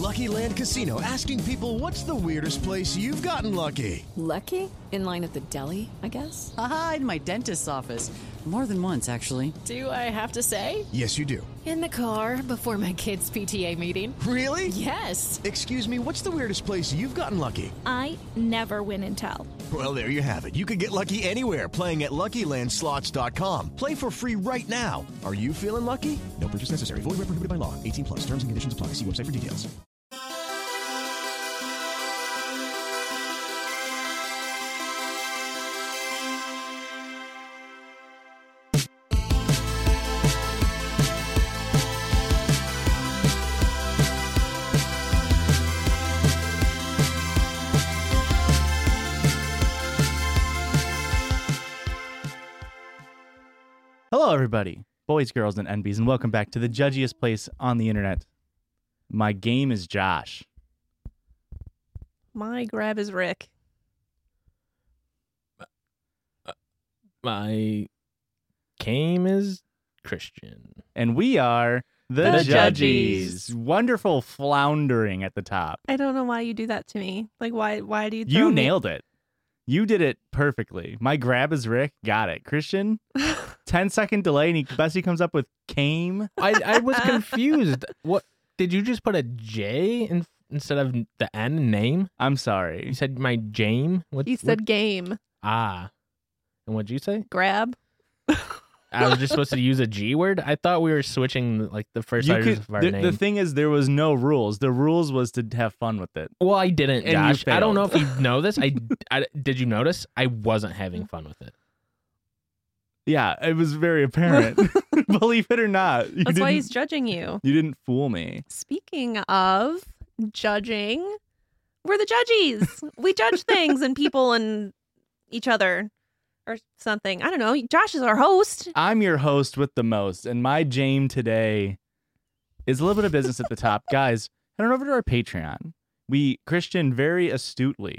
Lucky Land Casino, asking people, what's the weirdest place you've gotten lucky? Lucky? In line at the deli, I guess? Aha, in my dentist's office. More than once, actually. Do I have to say? Yes, you do. In the car before my kids' PTA meeting. Really? Yes. Excuse me, what's the weirdest place you've gotten lucky? I never win and tell. Well, there you have it. You can get lucky anywhere, playing at LuckyLandSlots.com. Play for free right now. Are you feeling lucky? No purchase necessary. Void where prohibited by law. 18 plus. Terms and conditions apply. See website for details. Hello, everybody, boys, girls, and NBs, and welcome back to the judgiest place on the internet. My game is Josh. My grab is Rick. My game is Christian. And we are the The Judgies. Judgies. Wonderful floundering at the top. I don't know why you do that to me. Like, why do you throw You me- nailed it. You did it perfectly. My grab is Rick. Got it. Christian, 10-second delay, and Bessie comes up with came. I was confused. What did you just put a J instead of the N name? I'm sorry. You said my Jame. He said game. And what'd you say? Grab. I was just supposed to use a G word. I thought we were switching like the first letters of our name. The thing is, there was no rules. The rules was to have fun with it. Well, I didn't, And you Josh. I don't know failed. if you know this. I did you notice? I wasn't having fun with it. Yeah, it was very apparent. Believe it or not. That's why he's judging you. You didn't fool me. Speaking of judging, we're the Judgies. We judge things and people and each other or something. I don't know. Josh is our host. I'm your host with the most, and my Jame today is a little bit of business at the top. Guys, head on over to our Patreon. Christian very astutely,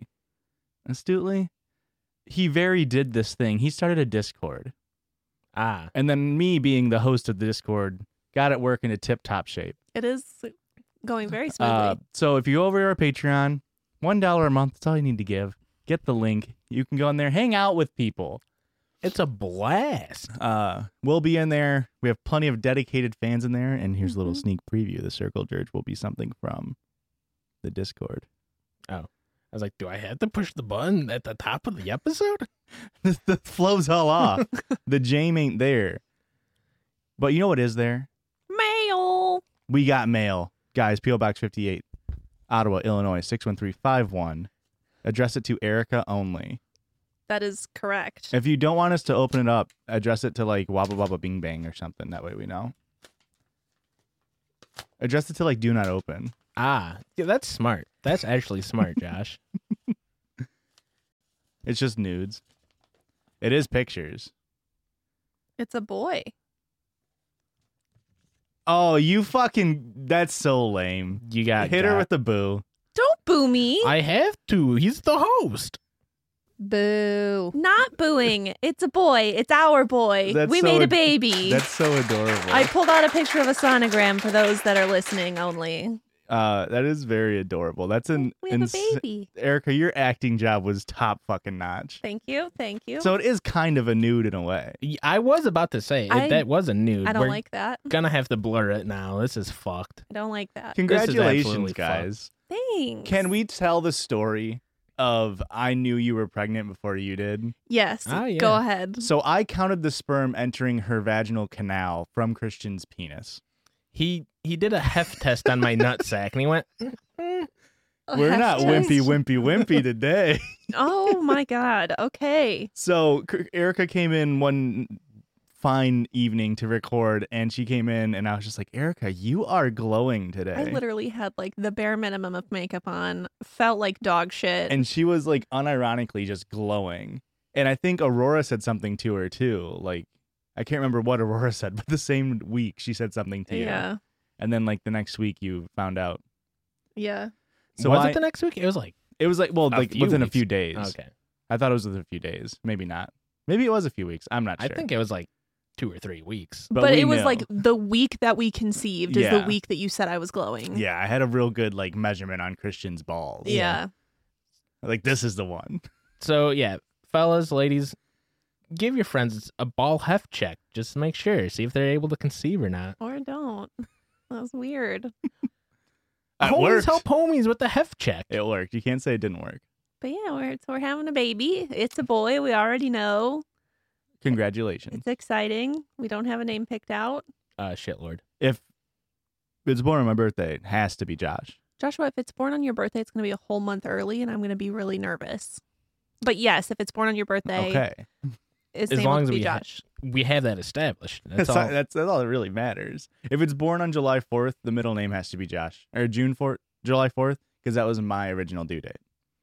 he very did this thing. He started a Discord. And then me being the host of the Discord got it working to tip-top shape. It is going very smoothly. So if you go over to our Patreon, $1 a month, that's all you need to give. Get the link. You can go in there, hang out with people. It's a blast. We'll be in there. We have plenty of dedicated fans in there. And here's a little sneak preview. The Circle Jerk will be something from the Discord. I was like, do I have to push the button at the top of the episode? The flow's all off. The Jame ain't there. But you know what is there? Mail. We got mail. Guys, P.O. Box 58, Ottawa, Illinois, 61351. Address it to Erica only. That is correct. If you don't want us to open it up, address it to like Wabba Wabba Bing Bang or something. That way we know. Address it to like Do Not Open. Yeah, that's smart. That's actually smart, Josh. It's just nudes. It is pictures. It's a boy. Oh, you fucking... That's so lame. You got Hit her with the boo. Don't boo me. I have to. He's the host. Boo. Not booing. It's a boy. It's our boy. That's We so made a ad- baby. That's so adorable. I pulled out a picture of a sonogram for those that are listening only. That is very adorable. That's an... We have a baby. Erica, your acting job was top fucking notch. Thank you. Thank you. So it is kind of a nude in a way. I was about to say that was a nude. I don't We're like that. gonna have to blur it now. This is fucked. I don't like that. Congratulations, absolutely guys. Thanks. Can we tell the story of I knew you were pregnant before you did? Yes. Yeah. Go ahead. So I counted the sperm entering her vaginal canal from Christian's penis. He did a heft test on my nutsack, and he went, We're not wimpy today. Oh my God. Okay. So Erica came in one fine evening to record, and she came in, and I was just like, Erica, you are glowing today. I literally had like the bare minimum of makeup on, felt like dog shit. And she was like unironically just glowing. And I think Aurora said something to her too. Like, I can't remember what Aurora said, but the same week she said something to you. Yeah. And then like the next week you found out. Yeah. So was it the next week? It was like within a weeks. few days. Okay. I thought it was within a few days. Maybe not. Maybe it was a few weeks. I'm not sure. I think it was like 2 or 3 weeks. But we it was knew. like the week that we conceived is Yeah. the week that you said I was glowing. Yeah, I had a real good like measurement on Christian's balls. Yeah. Like this is the one. So yeah, fellas, ladies, give your friends a ball heft check just to make sure, see if they're able to conceive or not. Or don't. That was weird. It Homies worked. help homies with the heft check. It worked. You can't say it didn't work. But yeah, we're having a baby. It's a boy. We already know. Congratulations. It's exciting. We don't have a name picked out. Shitlord. If it's born on my birthday, it has to be Josh. Joshua, if it's born on your birthday, it's going to be a whole month early, and I'm going to be really nervous. But yes, if it's born on your birthday, Okay. it's As able long to as be we Josh. We have that established. That's all. That's all that really matters. If it's born on July 4th, the middle name has to be Josh. Or July 4th, because that was my original due date.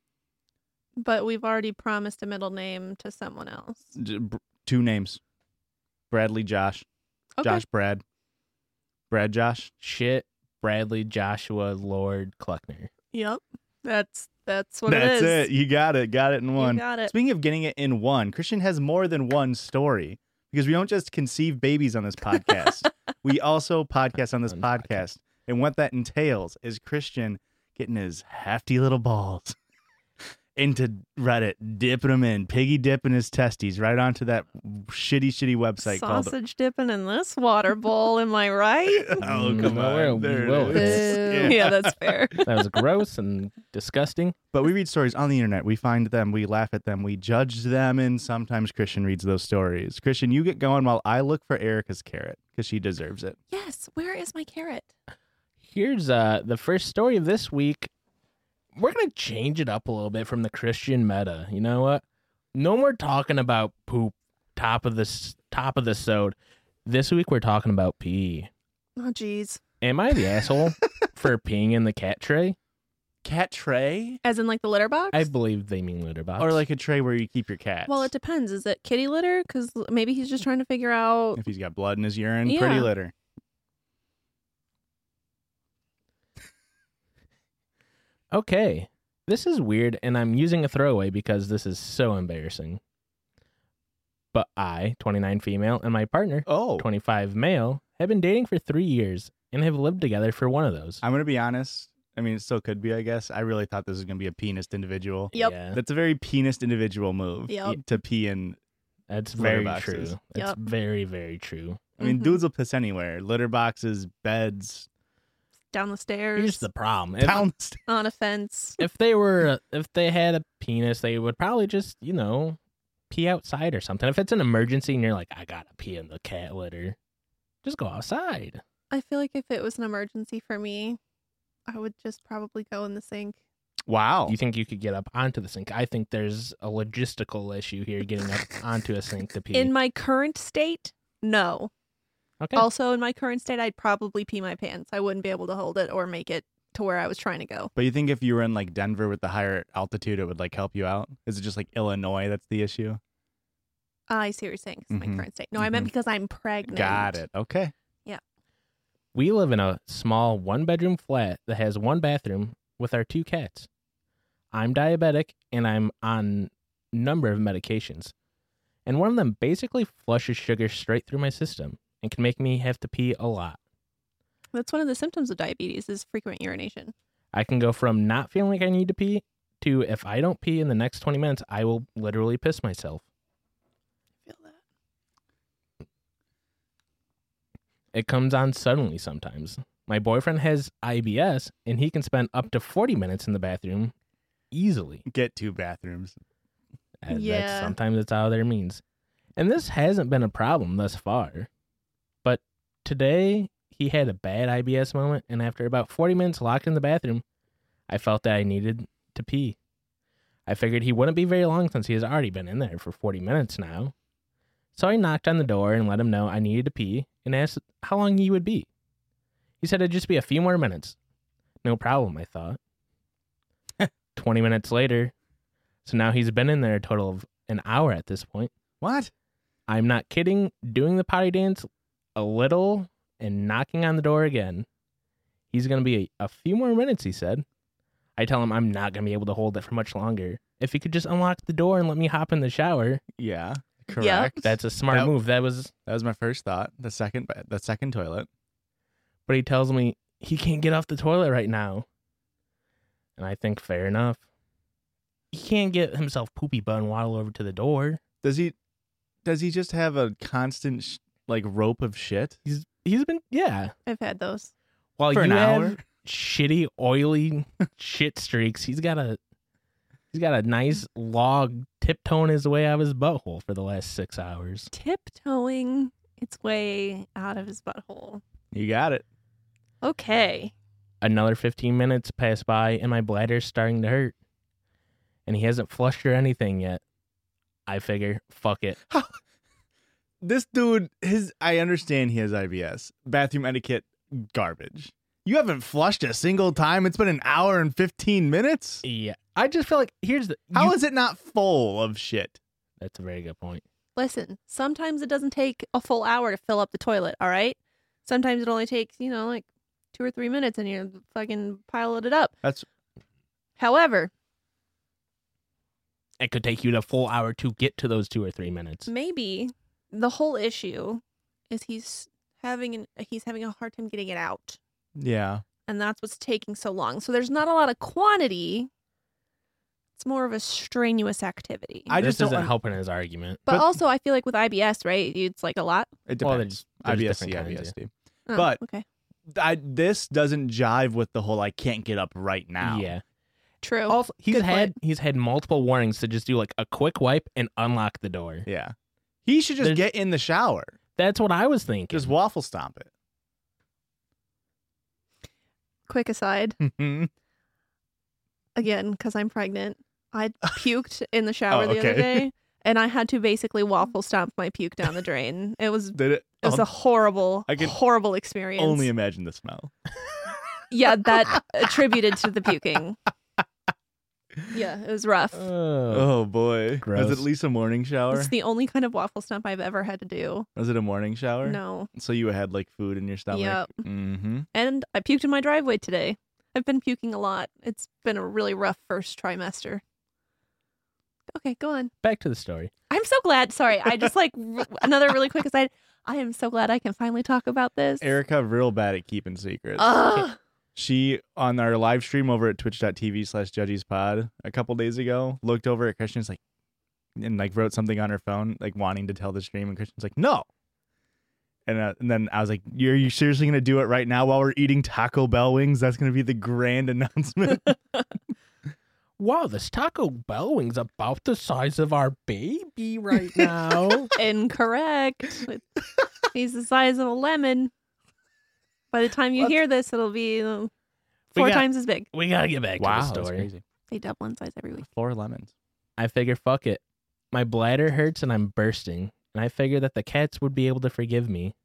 But we've already promised a middle name to someone else. 2 names. Bradley Josh. Okay. Josh Brad. Brad Josh. Shit, Bradley, Joshua, Lord, Cluckner. Yep. That's what That's it is. it. You got it. Got it in one. You got it. Speaking of getting it in one, Christian has more than one story because we don't just conceive babies on this podcast. We also podcast on this On podcast. And what that entails is Christian getting his hefty little balls into Reddit, dipping them in, piggy dipping his testes right onto that shitty website called Sausage dipping in this water bowl, am I right? Oh, come Well, on. There well, it is. Yeah, that's fair. That was gross and disgusting. But we read stories on the internet. We find them. We laugh at them. We judge them. And sometimes Christian reads those stories. Christian, you get going while I look for Erica's carrot because she deserves it. Yes, where is my carrot? Here's the first story of this week. We're going to change it up a little bit from the Christian meta. You know what? No more talking about poop, top of the sode. This week we're talking about pee. Oh, geez. Am I the asshole for peeing in the cat tray? Cat tray? As in like the litter box? I believe they mean litter box. Or like a tray where you keep your cats. Well, it depends. Is it kitty litter? Because maybe he's just trying to figure out. If he's got blood in his urine, Yeah. pretty litter. Okay, this is weird, and I'm using a throwaway because this is so embarrassing. But I, 29 female, and my partner, Oh. 25 male, have been dating for 3 years and have lived together for one of those. I'm going to be honest. I mean, it still could be, I guess. I really thought this was going to be a penis individual. Yep. Yeah, That's a very penis individual move Yep. to pee in. that's litter very boxes. true. It's Yep. very, very true. I mean, Mhm. dudes will piss anywhere. Litter boxes, beds, Down the stairs, Here's the problem. If, down. on a fence. if they had a penis, they would probably just, pee outside or something. If it's an emergency and you're like, I gotta pee in the cat litter, just go outside. I feel like if it was an emergency for me, I would just probably go in the sink. Wow. You think you could get up onto the sink? I think there's a logistical issue here getting up onto a sink to pee. In my current state, no. Okay. Also, in my current state, I'd probably pee my pants. I wouldn't be able to hold it or make it to where I was trying to go. But you think if you were in like Denver with the higher altitude, it would like help you out? Is it just like Illinois that's the issue? I see what you're saying. It's Mhm. my current state. No, I meant Mhm. because I'm pregnant. Got it. Okay. We live in a small 1-bedroom flat that has 1 bathroom with our 2 cats. I'm diabetic and I'm on a number of medications. And one of them basically flushes sugar straight through my system and can make me have to pee a lot. That's one of the symptoms of diabetes is frequent urination. I can go from not feeling like I need to pee to if I don't pee in the next 20 minutes, I will literally piss myself. Feel that. It comes on suddenly sometimes. My boyfriend has IBS and he can spend up to 40 minutes in the bathroom easily. Get 2 bathrooms. Yeah. Sometimes it's out of their means. And this hasn't been a problem thus far. But today, he had a bad IBS moment, and after about 40 minutes locked in the bathroom, I felt that I needed to pee. I figured he wouldn't be very long since he has already been in there for 40 minutes now. So I knocked on the door and let him know I needed to pee and asked how long he would be. He said it'd just be a few more minutes. No problem, I thought. 20 minutes later, so now he's been in there a total of an hour at this point. What? I'm not kidding, doing the potty dance a little and knocking on the door again. He's going to be a few more minutes, he said. I tell him I'm not going to be able to hold it for much longer. If he could just unlock the door and let me hop in the shower. Yeah. Correct. That's a smart That- move. That was my first thought. The second toilet. But he tells me he can't get off the toilet right now. And I think fair enough. He can't get himself poopy butt and waddle over to the door. Does he just have a constant rope of shit? He's been I've had those. While For you an have hour? shitty oily shit streaks, he's got a nice log tiptoeing his way out of his butthole for the last 6 hours. Tiptoeing its way out of his butthole. You got it. Okay. Another 15 minutes pass by and my bladder's starting to hurt. And he hasn't flushed or anything yet. I figure, fuck it. This dude, I understand he has IBS. Bathroom etiquette, garbage. You haven't flushed a single time. It's been an hour and 15 minutes. Yeah. I just feel like How is it not full of shit? That's a very good point. Listen, sometimes it doesn't take a full hour to fill up the toilet, all right? Sometimes it only takes, 2 or 3 minutes and you're fucking piling it up. However, It could take you the full hour to get to those 2 or 3 minutes. maybe the whole issue is he's having a hard time getting it out. Yeah. And that's what's taking so long. So there's not a lot of quantity. It's more of a strenuous activity. I This just don't isn't helping his argument. but also, I feel like with IBS, right? It's like a lot. It Well, depends. there's IBS, different kinds, IBSD. Oh, But okay, this doesn't jive with the whole I can't get up right now. Yeah. true. Also, Good point. he's had multiple warnings to just do like a quick wipe and unlock the door. Yeah. He should just There's- get in the shower. That's what I was thinking. Just waffle stomp it. Quick aside, Mhm. again, because I'm pregnant, I puked in the shower Oh, the other okay. day, and I had to basically waffle stomp my puke down the drain. It was Did it? a horrible, I can horrible experience. only imagine the smell. Yeah, that attributed to the puking. Yeah, it was rough. Oh boy. Gross. Was it Lisa morning shower? It's the only kind of waffle stomp I've ever had to do. Was it a morning shower? No. So you had food in your stomach? Yep. Mm-hmm. And I puked in my driveway today. I've been puking a lot. It's been a really rough first trimester. Okay, go on. Back to the story. I'm so glad. Sorry, I just another really quick aside. I am so glad I can finally talk about this. Erica, real bad at keeping secrets. Ugh. She, on our live stream over at twitch.tv/judgiespod a couple days ago, looked over at Christian's and wrote something on her phone, wanting to tell the stream. And Christian's like, no. And then I was like, are you seriously going to do it right now while we're eating Taco Bell wings? That's going to be the grand announcement. Wow, this Taco Bell wing's about the size of our baby right now. Incorrect. He's the size of a lemon. By the time you hear this, it'll be 4 times as big. We gotta get back to the That's story. crazy. They double in size every week. 4 lemons. I figure, fuck it. My bladder hurts and I'm bursting, and I figure that the cats would be able to forgive me.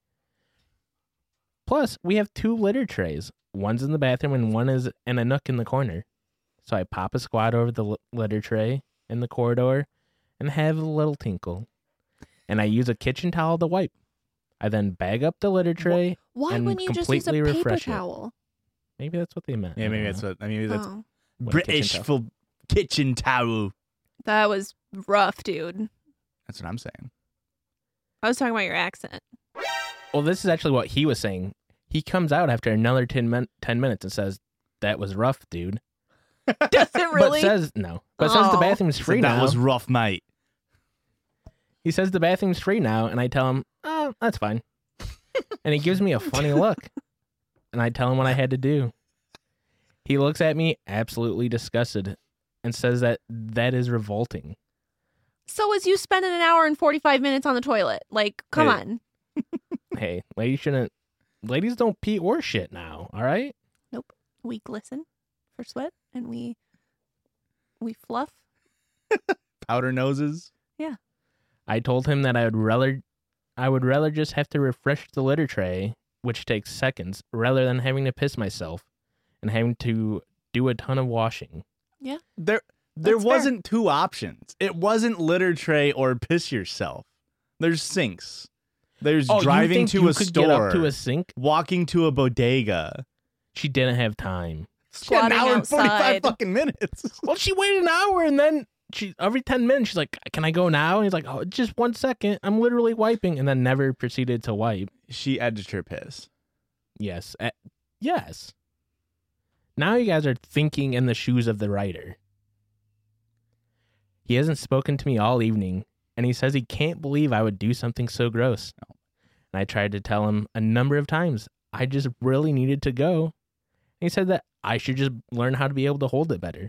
Plus, we have 2 litter trays. One's in the bathroom and one is in a nook in the corner. So I pop a squat over the litter tray in the corridor and have a little tinkle. And I use a kitchen towel to wipe. I then bag up the litter tray. Why and wouldn't you just use a completely paper refresh it. towel? Maybe that's what they meant. Yeah, I maybe don't that's know. what. I mean, that's Oh, What, a kitchen British towel? for kitchen towel. that was rough, dude. That's what I'm saying. I was talking about your accent. Well, this is actually what he was saying. He comes out after another 10 minutes and says, "That was rough, dude." Does it really? But says no. But says the Oh. bathroom's free That now. was rough, mate. He says the bathroom's free now, and I tell him, "Oh, that's fine." And he gives me a funny look, and I tell him what I had to do. He looks at me absolutely disgusted and says that is revolting. So is you spending an hour and 45 minutes on the toilet? Come Hey. on. Hey, ladies don't pee or shit now, all right? We glisten for sweat and we fluff. Powder noses. I told him that I would rather just have to refresh the litter tray, which takes seconds, rather than having to piss myself and having to do a ton of washing. There That's fair. wasn't 2 options. It wasn't litter tray or piss yourself. There's sinks. There's driving you think to you a could store. get up to a sink? Walking to a bodega. She didn't have time. She had Squatting an hour and 45 outside. fucking minutes. Well, she waited an hour and then every 10 minutes she's like, "Can I go now?" And he's like, "Oh, just 1 second. I'm literally wiping," and then never proceeded to wipe. She edged her piss. Yes. Yes. Now you guys are thinking in the shoes of the writer. He hasn't spoken to me all evening, and he says he can't believe I would do something so gross. And I tried to tell him a number of times I just really needed to go. And he said that I should just learn how to be able to hold it better.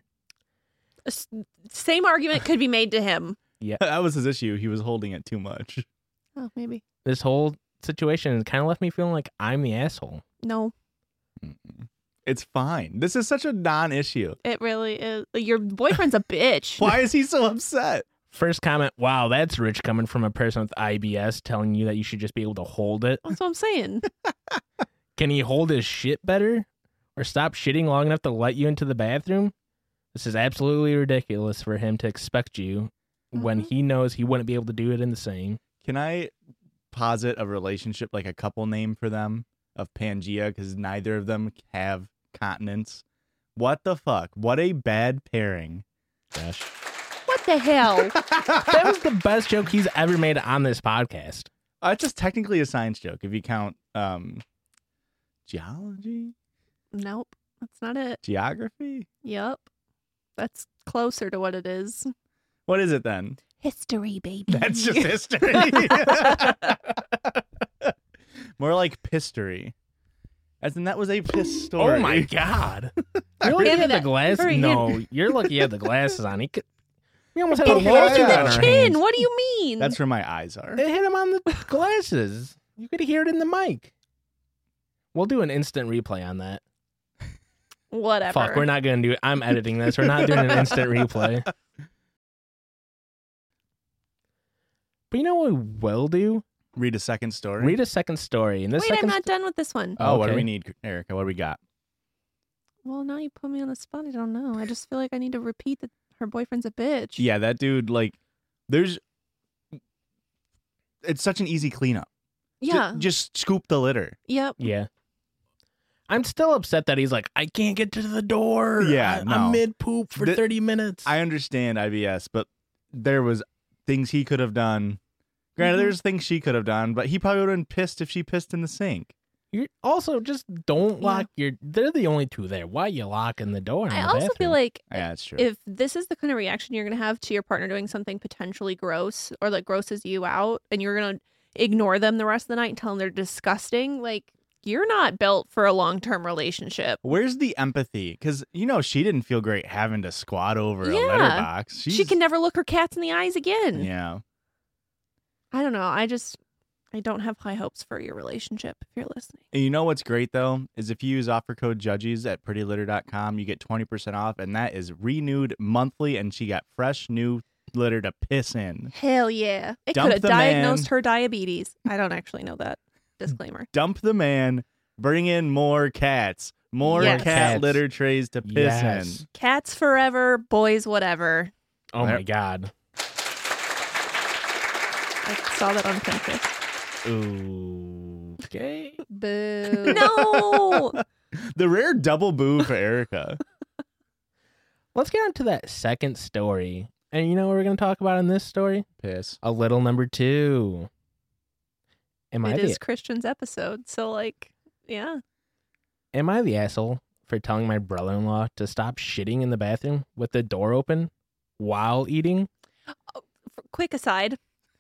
Same argument could be made to him. Yeah. That was his issue. He was holding it too much. Oh, maybe. This whole situation kind of left me feeling like I'm the asshole. No, It's fine. This is such a non-issue. it really is. Your boyfriend's a bitch. Why is he so upset? First comment, wow, that's rich coming from a person with IBS telling you that you should just be able to hold it. That's what I'm saying. Can he hold his shit better? Or stop shitting long enough to let you into the bathroom? This is absolutely ridiculous for him to expect you when he knows he wouldn't be able to do it in the same. Can I posit a relationship, like a couple name for them of Pangea, because neither of them have continence? What the fuck? What a bad pairing. Gosh. What the hell? That was the best joke he's ever made on this podcast. It's just technically a science joke if you count geology, Nope, that's not it. geography. Yep. That's closer to what it is. What is it then? History, baby. That's just history. More like pistory. As in, that was a piss story. Oh my god. You're lucky you Give me had the that. glasses. Hurry, No, you're lucky you had the glasses on. We almost had a It hit lawsuit him in on the our chin. hands. What do you mean? That's where my eyes are. It hit him on the glasses. You could hear it in the mic. We'll do an instant replay on that. Whatever. Fuck, we're not going to do it. I'm editing this. We're not doing an instant replay. But you know what we will do? Read a second story. Read a second story. And this Wait, second I'm not done with this one. Oh, what do Okay. we need, Erica? What do we got? Well, now you put me on the spot. I don't know. I just feel like I need to repeat that her boyfriend's a bitch. Yeah, that dude, like, it's such an easy cleanup. Yeah. Just scoop the litter. Yep. Yeah. I'm still upset that he's like, I can't get to the door. Yeah, no. I'm mid poop for The- 30 minutes. I understand IBS, but there was things he could have done. Granted, there's things she could have done, but he probably would have been pissed if she pissed in the sink. You also just don't lock they're the only two there. Why are you locking the door? In I the also bathroom? feel like Yeah, that's true. if this is the kind of reaction you're going to have to your partner doing something potentially gross or that grosses you out and you're going to ignore them the rest of the night and tell them they're disgusting, like, you're not built for a long-term relationship. Where's the empathy? Because, she didn't feel great having to squat over a Yeah. litter box. She can never look her cats in the eyes again. Yeah. I don't know. I don't have high hopes for your relationship if you're listening. And you know what's great, though, is if you use offer code JUDGES at prettylitter.com, you get 20% off, and that is renewed monthly, and she got fresh new litter to piss in. Hell yeah. It Dump could have the diagnosed man. her diabetes. I don't actually know that. Disclaimer. Dump the man, bring in more cats, more Yes. cat Cats. litter trays to piss Yes. in. Cats forever, boys whatever. Oh my god. I saw that on Pinterest. Okay. Boo. No. The rare double boo for Erica. Let's get on to that second story. And you know what we're going to talk about in this story? Piss. A little number 2. Am It is Christian's episode. So, like, yeah. Am I the asshole for telling my brother-in-law to stop shitting in the bathroom with the door open while eating? Quick aside.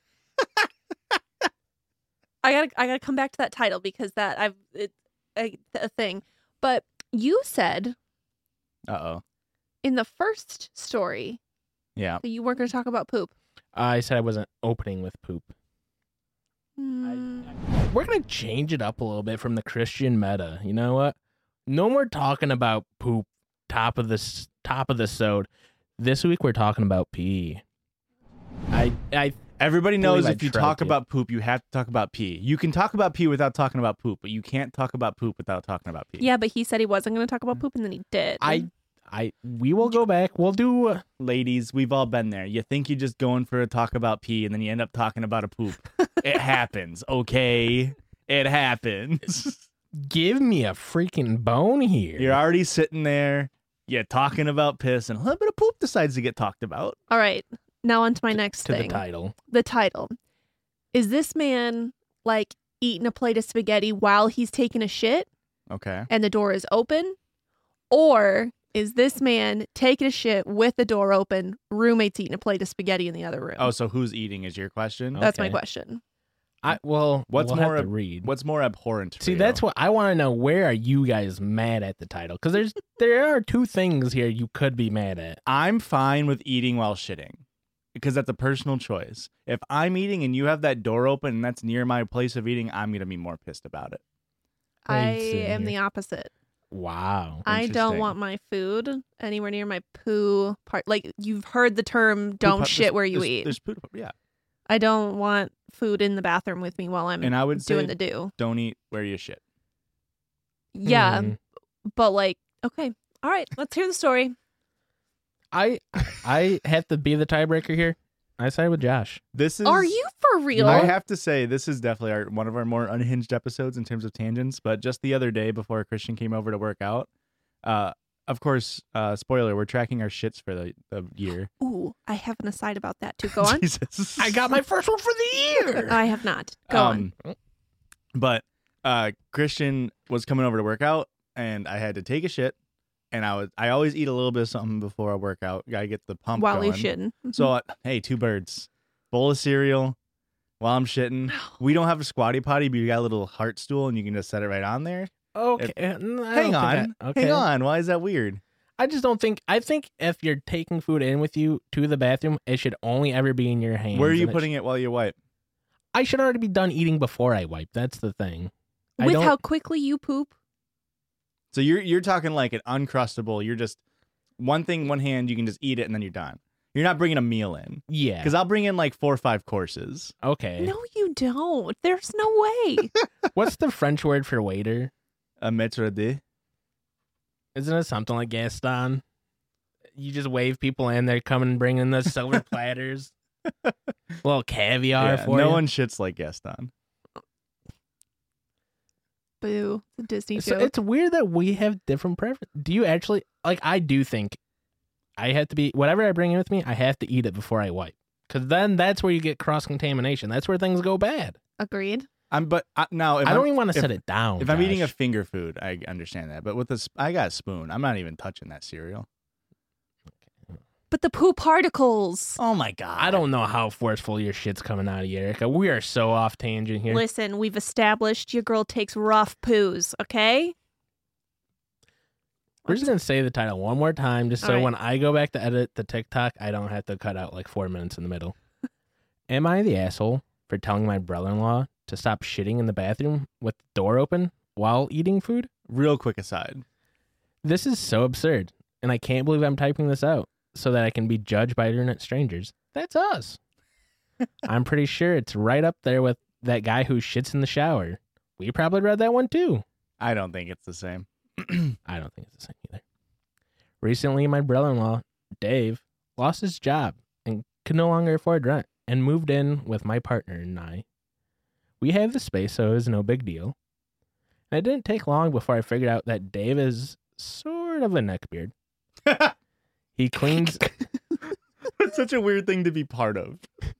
I gotta come back to that title because it's a thing. But you said Uh-oh. in the first story Yeah. that you weren't going to talk about poop. I said I wasn't opening with poop. We're going to change it up a little bit from the Christian meta. You know what? No more talking about poop top of the sode. This week we're talking about pee. Everybody knows believe if I you tried talk to. about poop, you have to talk about pee. You can talk about pee without talking about poop, but you can't talk about poop without talking about pee. Yeah, but he said he wasn't going to talk about poop, and then he did. We will go back. We'll do. Ladies, we've all been there. You think you're just going for a talk about pee, and then you end up talking about a poop. It happens, okay? It happens. Give me a freaking bone here. You're already sitting there. Yeah, talking about piss and a little bit of poop decides to get talked about. All right. Now on to my next To the thing. title. The title. Is this man like eating a plate of spaghetti while he's taking a shit Okay. and the door is open? Or is this man taking a shit with the door open, roommates eating a plate of spaghetti in the other room? Oh, so who's eating is your question? That's my okay. question. We'll What's have more to read. What's more abhorrent? For See, you? that's what I want to know. Where are you guys mad at the title? Because there are two things here you could be mad at. I'm fine with eating while shitting because that's a personal choice. If I'm eating and you have that door open and that's near my place of eating, I'm gonna be more pissed about it. I Let's see am here. the opposite. Wow. I don't Interesting. want my food anywhere near my poo part. Like, you've heard the term "don't Poop- shit where you there's- eat." There's poop. Yeah. I don't want food in the bathroom with me while I'm And I would doing say the do. don't eat where you shit. Yeah, Hmm. but like, okay, all right, let's hear the story. I have to be the tiebreaker here. I side with Josh. This is. Are you for real? I have to say, this is definitely one of our more unhinged episodes in terms of tangents. But just the other day, before Christian came over to work out, of course, spoiler, we're tracking our shits for the year. Ooh, I have an aside about that too. Go on. Jesus. I got my first one for the year. I have not. Go on. But Christian was coming over to work out, and I had to take a shit. And I always eat a little bit of something before I work out. Gotta get the pump While going. you shitting. So hey, two birds, bowl of cereal while I'm shitting. We don't have a squatty potty, but you got a little heart stool, and you can just set it right on there. Okay. Hang on. Why is that weird? I just don't think. I think if you're taking food in with you to the bathroom, it should only ever be in your hands. Where are you and putting it while you wipe? I should already be done eating before I wipe. That's the thing. I With don't- how quickly you poop. So you're talking like an uncrustable. You're just one hand, you can just eat it, and then you're done. You're not bringing a meal in. Yeah. Because I'll bring in like 4 or 5 courses. Okay. No, you don't. There's no way. What's the French word for waiter? A maître d'. Isn't it something like Gaston? You just wave people in, they're coming and bringing the silver platters. A little caviar Yeah, for no you. one shits like Gaston. Boo. It's a Disney So joke. it's weird that we have different preferences. Do you actually like? I do think I have to be whatever I bring in with me. I have to eat it before I wipe, because then that's where you get cross contamination. That's where things go bad. Agreed. Now if I don't I'm- even want to if- set it down. If I'm eating a Josh. finger food, I understand that. But with this, I got a spoon. I'm not even touching that cereal. But the poo particles. Oh my god! I don't know how forceful your shit's coming out of you, Erica. We are so off tangent here. Listen, we've established your girl takes rough poos, okay? We're just gonna say the title one more time, just so All right. when I go back to edit the TikTok, I don't have to cut out like 4 minutes in the middle. Am I the asshole for telling my brother-in-law to stop shitting in the bathroom with the door open while eating food? Real quick aside. This is so absurd, and I can't believe I'm typing this out so that I can be judged by internet strangers. That's us. I'm pretty sure it's right up there with that guy who shits in the shower. We probably read that one too. I don't think it's the same. I don't think it's the same either. Recently, my brother-in-law, Dave, lost his job and could no longer afford rent and moved in with my partner and I. We have the space, so it was no big deal. And it didn't take long before I figured out that Dave is sort of a neckbeard. He cleans. It's such a weird thing to be part of.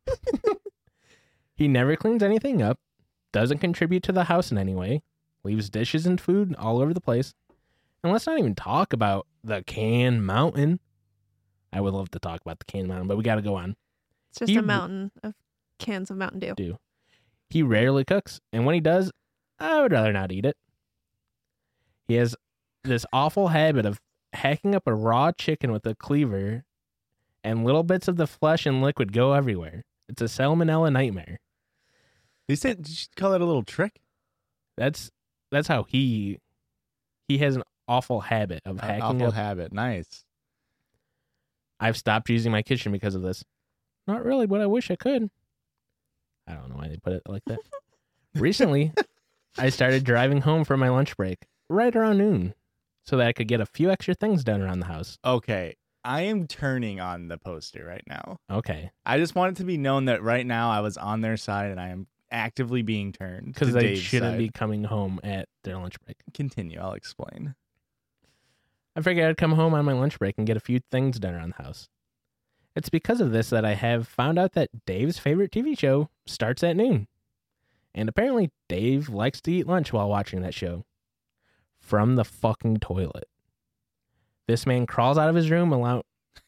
He never cleans anything up, doesn't contribute to the house in any way, leaves dishes and food all over the place. And let's not even talk about the Can Mountain. I would love to talk about the Can Mountain, but we got to go on. It's just He- a mountain of cans of Mountain Dew. He rarely cooks, and when he does, I would rather not eat it. He has this awful habit of hacking up a raw chicken with a cleaver, and little bits of the flesh and liquid go everywhere. It's a salmonella nightmare. Did you call that a little trick? That's how he has an awful habit of hacking Awful up. habit. Nice. I've stopped using my kitchen because of this. Not really, but I wish I could. I don't know why they put it like that. Recently, I started driving home for my lunch break right around noon so that I could get a few extra things done around the house. Okay. I am turning on the poster right now. Okay. I just want it to be known that right now I was on their side and I am actively being turned. Because to they Dave's shouldn't side. be coming home at their lunch break. Continue. I'll explain. I figured I'd come home on my lunch break and get a few things done around the house. It's because of this that I have found out that Dave's favorite TV show starts at noon. And apparently Dave likes to eat lunch while watching that show. From the fucking toilet. This man crawls out of his room around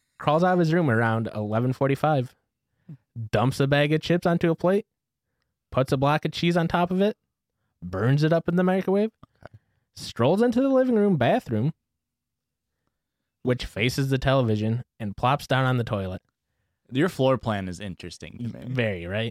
11:45, dumps a bag of chips onto a plate, puts a block of cheese on top of it, burns it up in the microwave, strolls into the living room bathroom, which faces the television, and plops down on the toilet. Your floor plan is interesting to me. Very, right?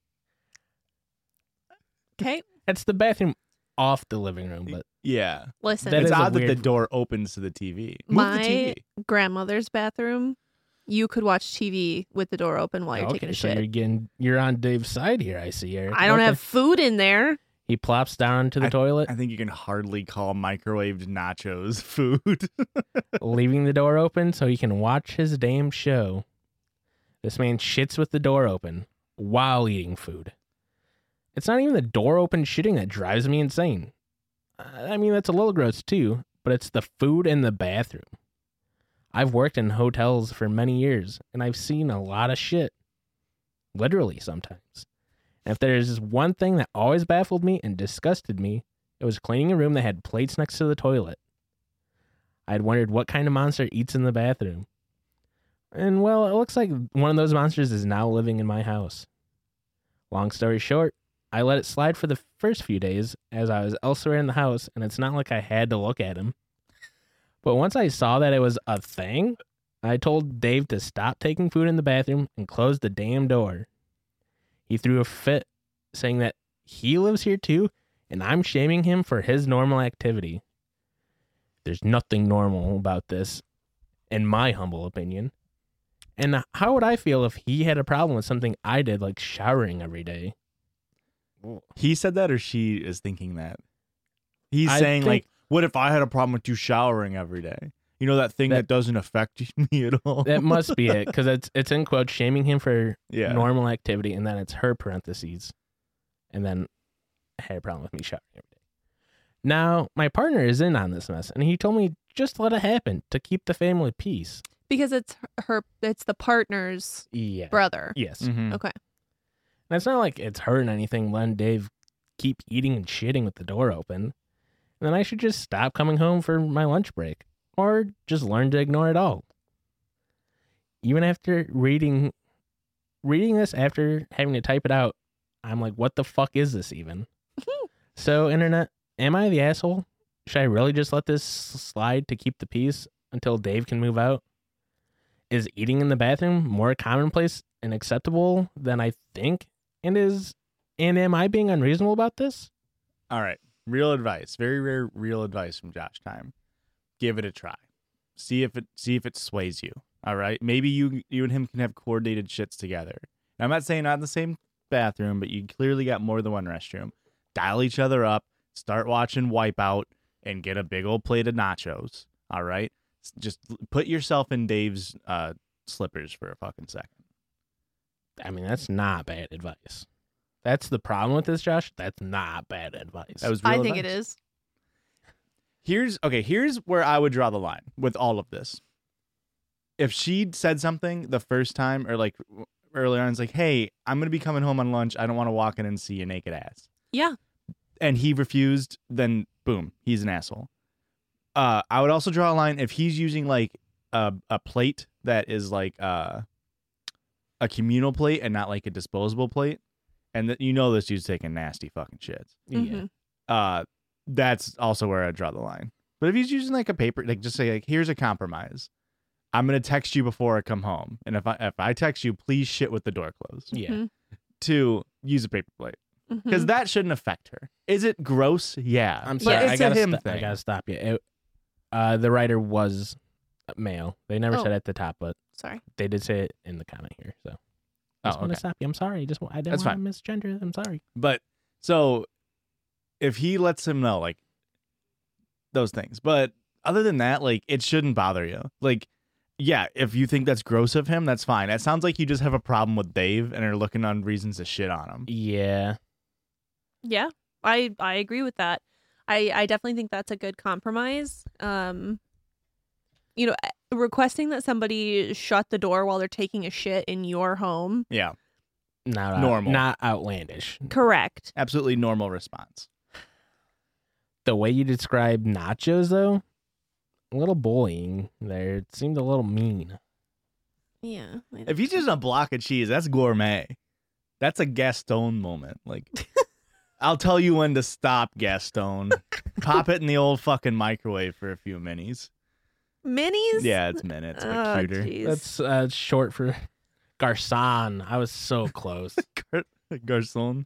Okay. It's the bathroom off the living room, but Yeah. Listen, That It's is a odd that the weird- door opens to the TV. Move my the TV. grandmother's bathroom, you could watch TV with the door open while you're taking a so shit. you're on Dave's side here, I see, Eric. I don't Okay. have food in there. He plops down to the toilet, I think you can hardly call microwaved nachos food. leaving the door open so he can watch his damn show. This man shits with the door open while eating food. It's not even the door open shitting that drives me insane. I mean, that's a little gross too, but it's the food in the bathroom. I've worked in hotels for many years, and I've seen a lot of shit. Literally, sometimes. And if there's one thing that always baffled me and disgusted me, it was cleaning a room that had plates next to the toilet. I had wondered what kind of monster eats in the bathroom. And, well, it looks like one of those monsters is now living in my house. Long story short, I let it slide for the first few days as I was elsewhere in the house, and it's not like I had to look at him. But once I saw that it was a thing, I told Dave to stop taking food in the bathroom and close the damn door. He threw a fit, saying that he lives here too, and I'm shaming him for his normal activity. There's nothing normal about this, in my humble opinion. And how would I feel if he had a problem with something I did, like showering every day? He said that, or she is thinking that? He's I saying, think- like, what if I had a problem with you showering every day? You know, that thing that doesn't affect me at all? That must be it, because it's in quotes, shaming him for Yeah. normal activity, and then it's her parentheses, and then had a problem with me showering every day. Now, my partner is in on this mess, and he told me just let it happen to keep the family peace. Because it's the partner's Yeah. brother. Yes. Mhm. Okay. And it's not like it's hurting anything letting Dave keep eating and shitting with the door open. And then I should just stop coming home for my lunch break. Or just learn to ignore it all. Even after reading this after having to type it out, I'm like, what the fuck is this even? So, internet, am I the asshole? Should I really just let this slide to keep the peace until Dave can move out? Is eating in the bathroom more commonplace and acceptable than I think? And am I being unreasonable about this? All right. Real advice. Very rare real advice from Josh Time. Give it a try. See if it sways you. All right. Maybe you and him can have coordinated shits together. I'm not saying not in the same bathroom, but you clearly got more than one restroom. Dial each other up. Start watching Wipeout and get a big old plate of nachos. All right. Just put yourself in Dave's slippers for a fucking second. I mean, that's not bad advice. That's the problem with this, Josh. That's not bad advice. That was real I think advice. it is. Here's where I would draw the line with all of this. If she'd said something the first time, or like earlier on, it's like, hey, I'm going to be coming home on lunch. I don't want to walk in and see your naked ass. Yeah. And he refused, then boom, he's an asshole. I would also draw a line if he's using like a plate that is like a communal plate and not like a disposable plate. And that this dude's taking nasty fucking shits. Yeah. That's also where I draw the line. But if he's using like a paper, like just say like, here's a compromise. I'm gonna text you before I come home, and if I text you, please shit with the door closed. Yeah. Mhm. To use a paper plate, Mhm. because that shouldn't affect her. Is it gross? Yeah, I'm But sorry. it's I a gotta, him I thing. gotta stop you. The writer was male. They never Oh. said it at the top, but Sorry. they did say it in the comment here. So I just want okay. to stop you. I'm sorry. I didn't That's want to misgender. I'm sorry. But so if he lets him know like those things, but other than that, like it shouldn't bother you. Like, yeah, if you think that's gross of him, that's fine. It sounds like you just have a problem with Dave and are looking on reasons to shit on him. Yeah. Yeah. I agree with that. I definitely think that's a good compromise. requesting that somebody shut the door while they're taking a shit in your home. Yeah. Not Normal. not outlandish. Correct. Absolutely normal response. The way you describe nachos, though, a little bullying there. It seemed a little mean. Yeah. If he's just a block of cheese, that's gourmet. That's a Gaston moment. Like, I'll tell you when to stop, Gaston. Pop it in the old fucking microwave for a few minis. Minis? Yeah, it's minutes, but cuter. Geez. That's short for garçon. I was so close. Garçon.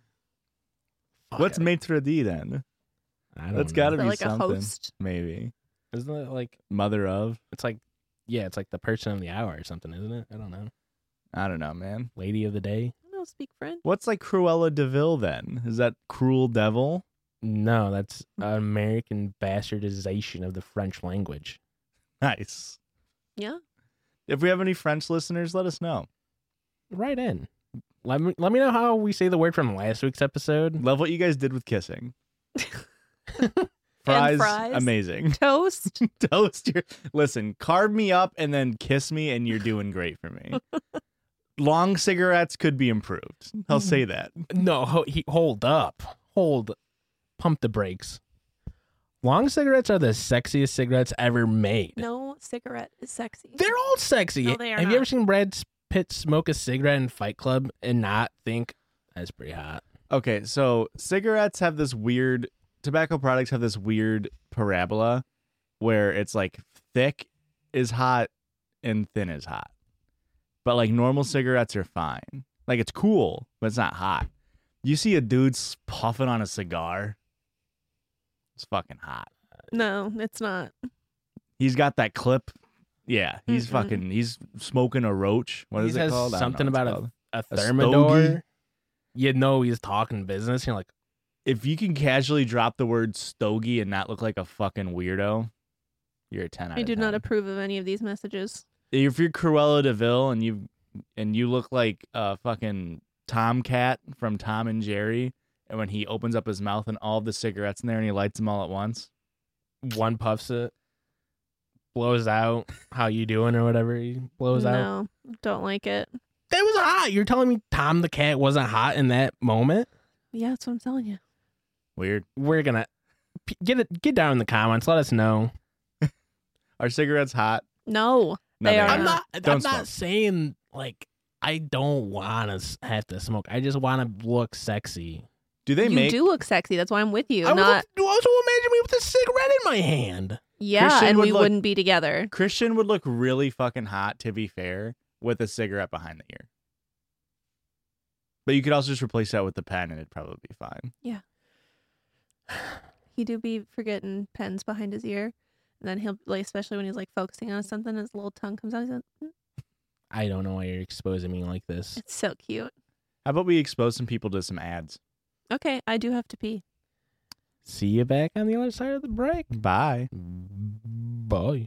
Fuck What's it. maitre d' then? I don't That's know. got to Is that be like something. a host? Maybe. Isn't it like Mother of? it's like it's like the person of the hour or something, isn't it? I don't know. I don't know, man. Lady of the day? I don't speak French. What's like Cruella de Vil then? Is that cruel devil? No, that's an American bastardization of the French language. Nice. Yeah. If we have any French listeners, let us know. Right in. Let me know how we say the word from last week's episode. Love what you guys did with kissing. Fries, fries. amazing. Toast. Toast your listen, carve me up and then kiss me and you're doing great for me. Long cigarettes could be improved. I'll say that. No, hold up. Pump the brakes. Long cigarettes are the sexiest cigarettes ever made. No cigarette is sexy. They're all sexy. No, they are Have you not. ever seen Brad Pitt smoke a cigarette in Fight Club and not think that's pretty hot? Okay, so tobacco products have this weird parabola where it's like thick is hot and thin is hot. But like normal cigarettes are fine. Like it's cool, but it's not hot. You see a dude puffing on a cigar, it's fucking hot. No, it's not. He's got that clip. Yeah, he's Mm-mm. he's smoking a roach. What is He it says called? I don't know something what it's about called. a A thermidor. stogie? You know he's talking business. You're like, If you can casually drop the word stogie and not look like a fucking weirdo, you're a 10 out I of do 10. not approve of any of these messages. If you're Cruella de Vil and you look like a fucking Tomcat from Tom and Jerry, and when he opens up his mouth and all the cigarettes in there and he lights them all at once, one puffs it, blows out. How you doing or whatever he blows out. No, don't like it. That was hot. You're telling me Tom the cat wasn't hot in that moment? Yeah, that's what I'm telling you. weird. We're gonna get down in the comments. Let us know. Are cigarettes hot? No, No, they they are aren't. not. I'm Don't not smoke. saying like I don't want to have to smoke. I just want to look sexy. Do they You make do look sexy. That's why I'm with you. I Not would also imagine me with a cigarette in my hand. yeah, Christian and would we look- wouldn't be together. Christian would look really fucking hot, to be fair, with a cigarette behind the ear. But you could also just replace that with the pen and it'd probably be fine. He do be forgetting pens behind his ear, and then he'll like, especially when he's like focusing on something, his little tongue comes out. He's like, I don't know why you're exposing me like this. it's so cute. How about we expose some people to some ads? Okay, I do have to pee. See you back on the other side of the break. Bye. Bye.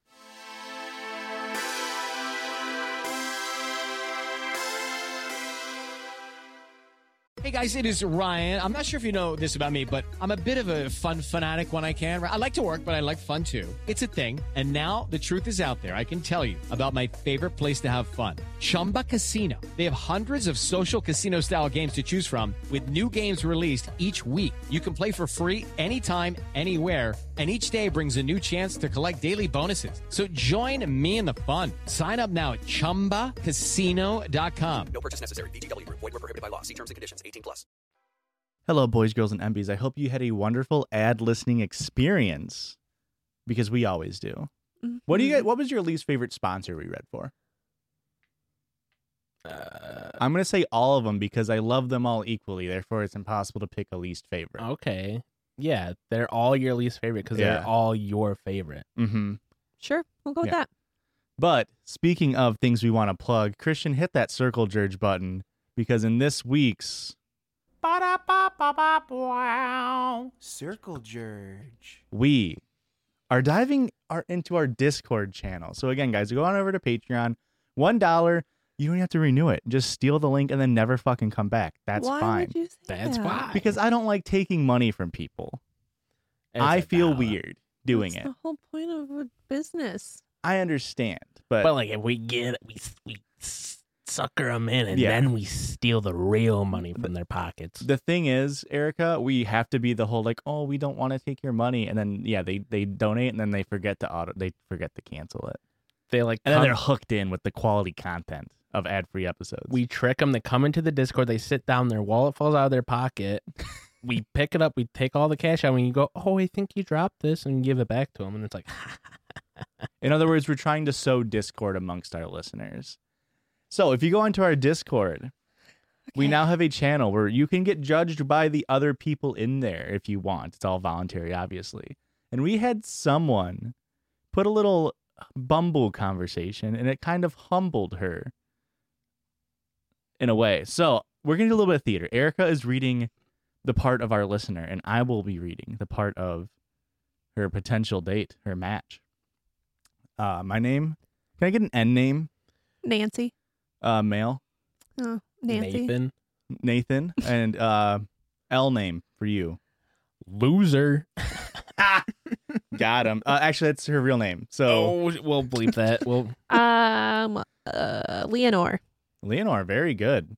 Hey guys, it is Ryan. I'm not sure if you know this about me, but I'm a bit of a fun fanatic when I can. I like to work, but I like fun too. It's a thing. And now the truth is out there. I can tell you about my favorite place to have fun. Chumba Casino. They have hundreds of social casino style games to choose from with new games released each week. You can play for free anytime, anywhere. And each day brings a new chance to collect daily bonuses. So join me in the fun. Sign up now at ChumbaCasino.com. No purchase necessary. VGW Group. Void where prohibited by law. See terms and conditions. 18+. Hello, boys, girls, and MBs. I hope you had a wonderful ad listening experience because we always do. What do you get? What was your least favorite sponsor we read for? I'm going to say all of them because I love them all equally. Therefore, it's impossible to pick a least favorite. Okay. Yeah, they're all your least favorite because Yeah. they're all your favorite. Mm-hmm. Sure, we'll go with Yeah. that. But speaking of things we want to plug, Christian, hit that circle jerk button because in this week's Circle Jerge. we are diving into our Discord channel. So again, guys, go on over to Patreon. $1. You don't have to renew it. Just steal the link and then never fucking come back. That's Why fine. would you say That's that? fine. Because I don't like taking money from people. It's I a feel dollar. weird. doing That's it. the whole point of a business. I understand, but But like, if we get it, we sucker them in, and Yeah. then we steal the real money from their pockets. the thing is, Erica, we have to be the whole like, oh, we don't want to take your money, and then they donate, and then they forget to cancel it, They like, and then come- they're hooked in with the quality content of ad-free episodes. we trick them. They come into the Discord. They sit down. Their wallet falls out of their pocket. We pick it up. We take all the cash out. And you go, oh, I think you dropped this, and give it back to them. And it's like, In other words, we're trying to sow discord amongst our listeners. So if you go into our Discord, we now have a channel where you can get judged by the other people in there if you want. It's all voluntary, obviously. And we had someone put a little Bumble conversation, and it kind of humbled her in a way. So we're going to do a little bit of theater. Erica is reading the part of our listener, and I will be reading the part of her potential date, her match. My name, can I get an N name? Nancy. Male, Oh, Nancy. Nathan, and L name for you. loser. Got him. Actually, that's her real name. So Oh, we'll bleep that. We'll. Leonore. Leonore, very good.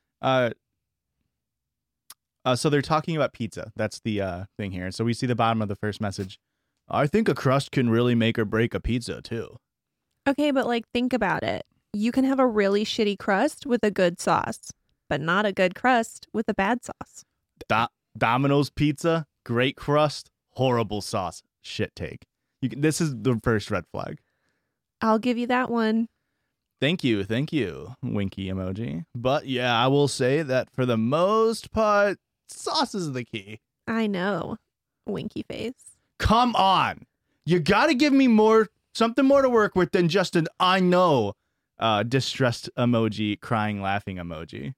So they're talking about pizza. That's the thing here. So we see the bottom of the first message. I think a crust can really make or break a pizza too. Okay, but like, think about it. You can have a really shitty crust with a good sauce, but not a good crust with a bad sauce. Domino's pizza, great crust, horrible sauce. Shit take. This is the first red flag. I'll give you that one. Thank you. Winky emoji. But yeah, I will say that for the most part, sauce is the key. I know. Winky face. Come on. You got to give me something more to work with than just an I know distressed emoji, crying, laughing emoji.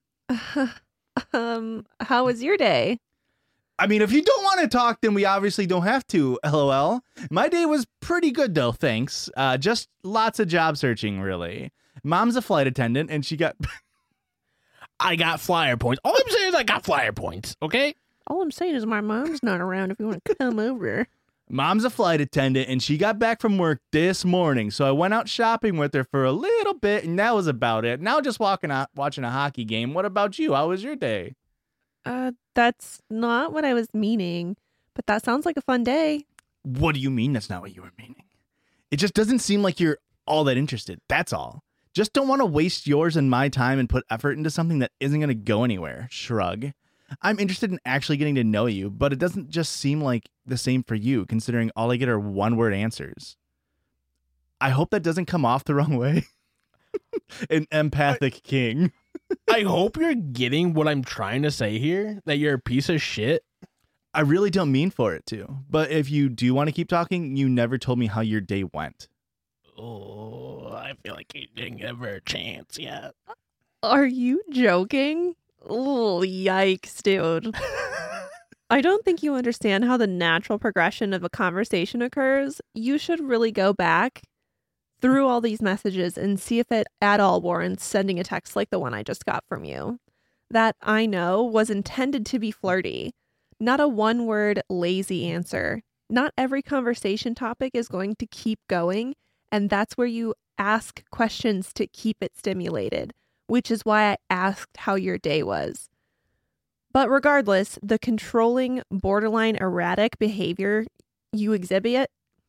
How was your day? I mean, if you don't want to talk, then we obviously don't have to, LOL. My day was pretty good, though, thanks. Just lots of job searching, really. Mom's a flight attendant, and she got... I got flyer points. All I'm saying is I got flyer points, okay? All I'm saying is my mom's not around if you want to come over. Mom's a flight attendant, and she got back from work this morning, so I went out shopping with her for a little bit, and that was about it. Now just walking out, watching a hockey game. What about you? How was your day? That's not what I was meaning, but that sounds like a fun day. What do you mean that's not what you were meaning? It just doesn't seem like you're all that interested. That's all. Just don't want to waste yours and my time and put effort into something that isn't going to go anywhere. Shrug. I'm interested in actually getting to know you, but it doesn't just seem like the same for you, considering all I get are one-word answers. I hope that doesn't come off the wrong way. An empathic king. I hope you're getting what I'm trying to say here, that you're a piece of shit. I really don't mean for it to, but if you do want to keep talking, you never told me how your day went. Oh, I feel like you didn't give her a chance yet. Are you joking? Oh, yikes, dude. I don't think you understand how the natural progression of a conversation occurs. You should really go back through all these messages and see if it at all warrants sending a text like the one I just got from you. That, I know, was intended to be flirty, not a one-word lazy answer. Not every conversation topic is going to keep going, and that's where you ask questions to keep it stimulated, which is why I asked how your day was. But regardless, the controlling, borderline erratic behavior you exhibit.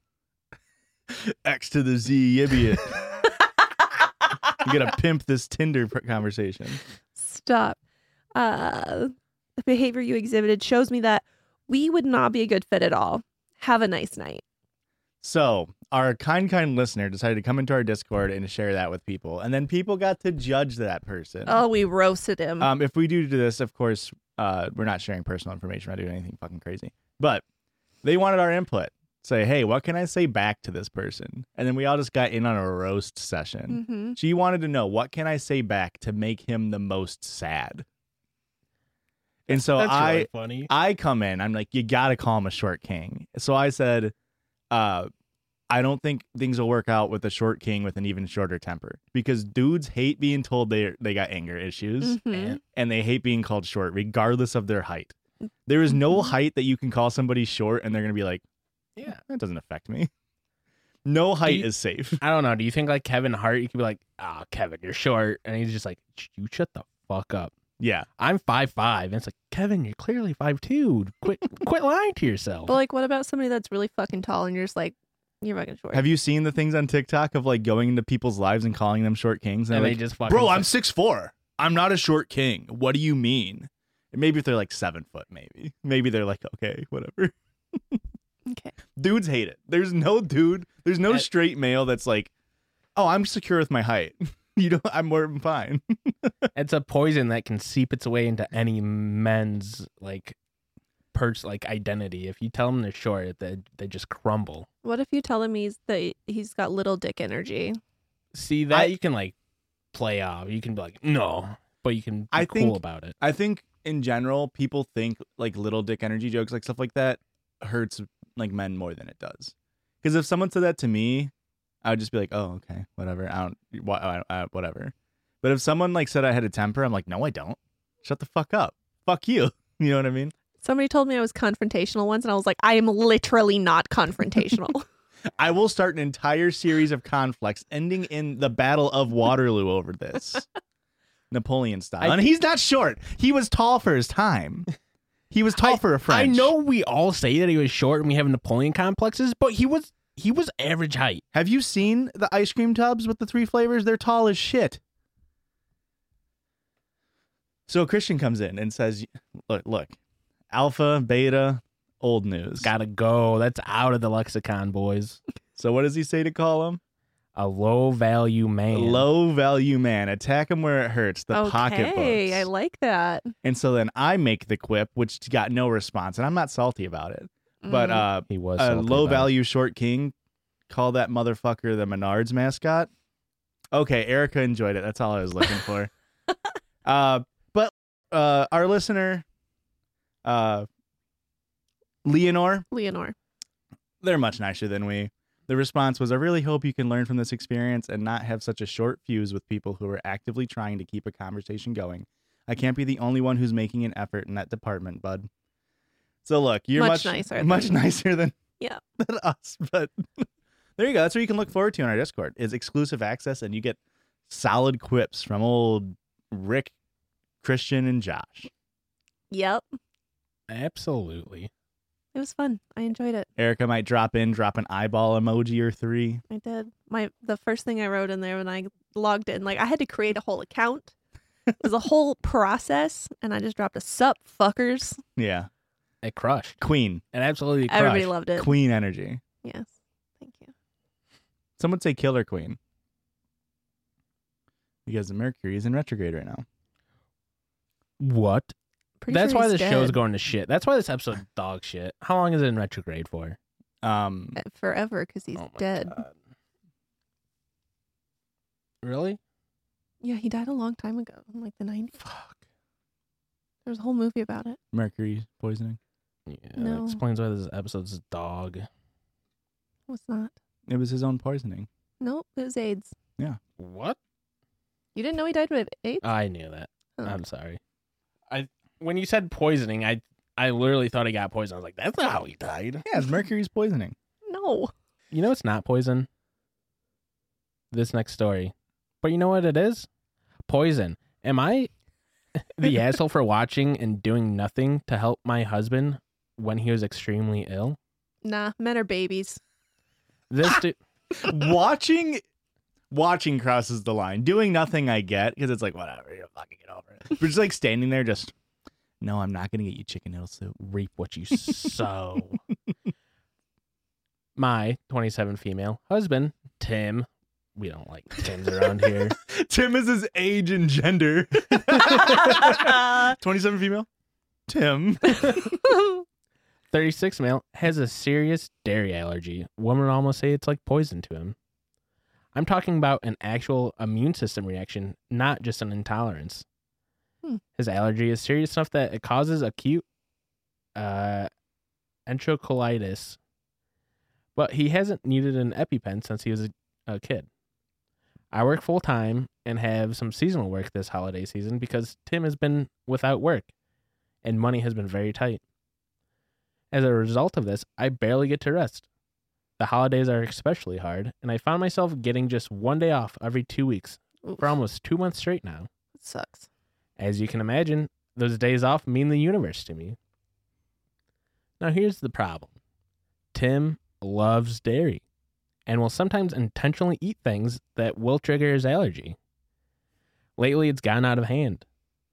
X to the Z, idiot. You gotta pimp this Tinder conversation. Stop. The behavior you exhibited shows me that we would not be a good fit at all. Have a nice night. So, our kind listener decided to come into our Discord and share that with people. And then people got to judge that person. Oh, we roasted him. If we do this, of course, we're not sharing personal information. We're not doing anything fucking crazy. But they wanted our input. Say, hey, what can I say back to this person? And then we all just got in on a roast session. Mm-hmm. She wanted to know, what can I say back to make him the most sad? And so That's really funny. I come in, I'm like, you got to call him a short king. So I said, I don't think things will work out with a short king with an even shorter temper, because dudes hate being told they got anger issues, Mm-hmm. and they hate being called short regardless of their height. There is no height that you can call somebody short and they're going to be like, Yeah. That doesn't affect me. No height is safe. I don't know. Do you think like Kevin Hart, you could be like, "Ah, Kevin, you're short," and he's just like, "You shut the fuck up." Yeah. I'm 5'5", and it's like, Kevin, you're clearly 5'2". Quit lying to yourself. But like, what about somebody that's really fucking tall and you're just like, you're fucking short? Have you seen the things on TikTok of like going into people's lives and calling them short kings? And they're they like, just fucking bro, I'm 6'4". I'm not a short king. What do you mean? And maybe if they're like 7 foot, maybe they're like, okay, whatever. Okay. Dudes hate it. There's no straight male that's like, oh, I'm secure with my height. I'm more than fine. It's a poison that can seep its way into any men's like identity. If you tell them they're short, they just crumble. What if you tell him he's got little dick energy? See that you can like play off. You can be like, no, but you can be cool about it. I think in general, people think like little dick energy jokes, like stuff like that, hurts like men more than it does. Because if someone said that to me, I would just be like, oh, okay, whatever. Whatever. But if someone like said I had a temper, I'm like, no, I don't. Shut the fuck up. Fuck you. You know what I mean? Somebody told me I was confrontational once, and I was like, I am literally not confrontational. I will start an entire series of conflicts ending in the Battle of Waterloo over this. Napoleon style. And he's not short. He was tall for his time. He was tall for a French. I know we all say that he was short and we have Napoleon complexes, but he was average height. Have you seen the ice cream tubs with the 3 flavors? They're tall as shit. So Christian comes in and says, look, alpha, beta, old news. Gotta go. That's out of the lexicon, boys. So what does he say to call him? A low-value man. Low-value man. Attack him where it hurts. The pocketbooks. Okay, I like that. And so then I make the quip, which got no response, and I'm not salty about it. But he was a low-value short king, call that motherfucker the Menards mascot. Okay, Erica enjoyed it. That's all I was looking for. But our listener, Leonore, they're much nicer than we. The response was, I really hope you can learn from this experience and not have such a short fuse with people who are actively trying to keep a conversation going. I can't be the only one who's making an effort in that department, bud. So look, you're much nicer than us. But there you go. That's what you can look forward to on our Discord is exclusive access, and you get solid quips from old Rick, Christian, and Josh. Yep. Absolutely. It was fun. I enjoyed it. Erica might drop an eyeball emoji or 3. I did. The first thing I wrote in there when I logged in, like I had to create a whole account. It was a whole process, and I just dropped a sup, fuckers. Yeah. It crushed. Queen. It absolutely crushed. Everybody loved it. Queen energy. Yes. Thank you. Some would say killer queen. Because the Mercury is in retrograde right now. What? Pretty That's sure why he's this dead. show's going to shit. That's why this episode's dog shit. How long is it in retrograde for? Forever, because he's dead. God. Really? Yeah, he died a long time ago, in like the 90s. Fuck. There was a whole movie about it. Mercury poisoning. Yeah, No. that explains why this episode's dog. No, it's not. It was his own poisoning. Nope, it was AIDS. Yeah. What? You didn't know he died with AIDS? I knew that. Oh. I'm sorry. When you said poisoning, I literally thought he got poisoned. I was like, that's not how he died. Yeah, it's Mercury's poisoning. No. You know it's not poison? This next story. But you know what it is? Poison. Am I the asshole for watching and doing nothing to help my husband when he was extremely ill? Nah, men are babies. This dude... Watching crosses the line. Doing nothing I get, because it's like, whatever, you'll fucking get over it. But just like standing there just, no, I'm not going to get you chicken noodle soup. Reap what you sow. My 27 female husband, Tim. We don't like Tims around here. Tim is his age and gender. 27 female? Tim. 36 male has a serious dairy allergy. Women almost say it's like poison to him. I'm talking about an actual immune system reaction, not just an intolerance. His allergy is serious enough that it causes acute enterocolitis, but he hasn't needed an EpiPen since he was a kid. I work full time and have some seasonal work this holiday season because Tim has been without work and money has been very tight. As a result of this, I barely get to rest. The holidays are especially hard, and I found myself getting just one day off every 2 weeks for almost 2 months straight now. It sucks. As you can imagine, those days off mean the universe to me. Now here's the problem. Tim loves dairy and will sometimes intentionally eat things that will trigger his allergy. Lately, it's gotten out of hand.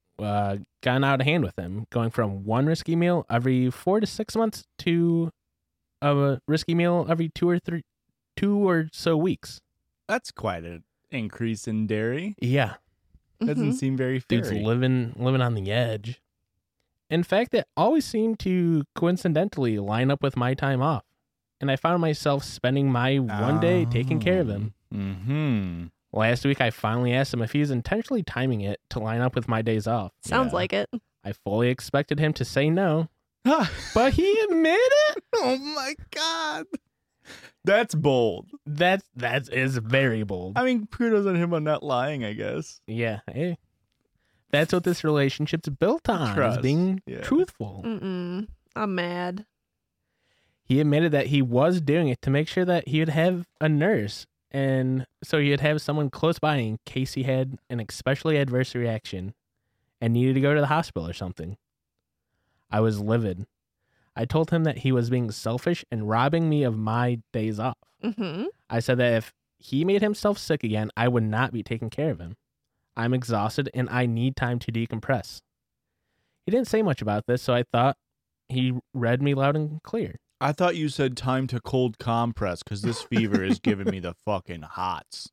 With him, going from one risky meal every 4 to 6 months to a risky meal every 2 or so weeks. That's quite an increase in dairy. Yeah. Doesn't seem very fair. Dude's living on the edge. In fact, it always seemed to coincidentally line up with my time off. And I found myself spending my one day taking care of him. Mm-hmm. Last week, I finally asked him if he was intentionally timing it to line up with my days off. Sounds like it. I fully expected him to say no, but he admitted it. Oh my God. That's bold. That is very bold. I mean, kudos on him on not lying, I guess. Yeah. Hey, that's what this relationship's built on, Trust. is being Yeah. truthful. I'm mad. He admitted that he was doing it to make sure that he would have a nurse, and so he'd have someone close by in case he had an especially adverse reaction and needed to go to the hospital or something. I was livid. I told him that he was being selfish and robbing me of my days off. Mm-hmm. I said that if he made himself sick again, I would not be taking care of him. I'm exhausted and I need time to decompress. He didn't say much about this, so I thought he read me loud and clear. I thought you said time to cold compress because this fever is giving me the fucking hots.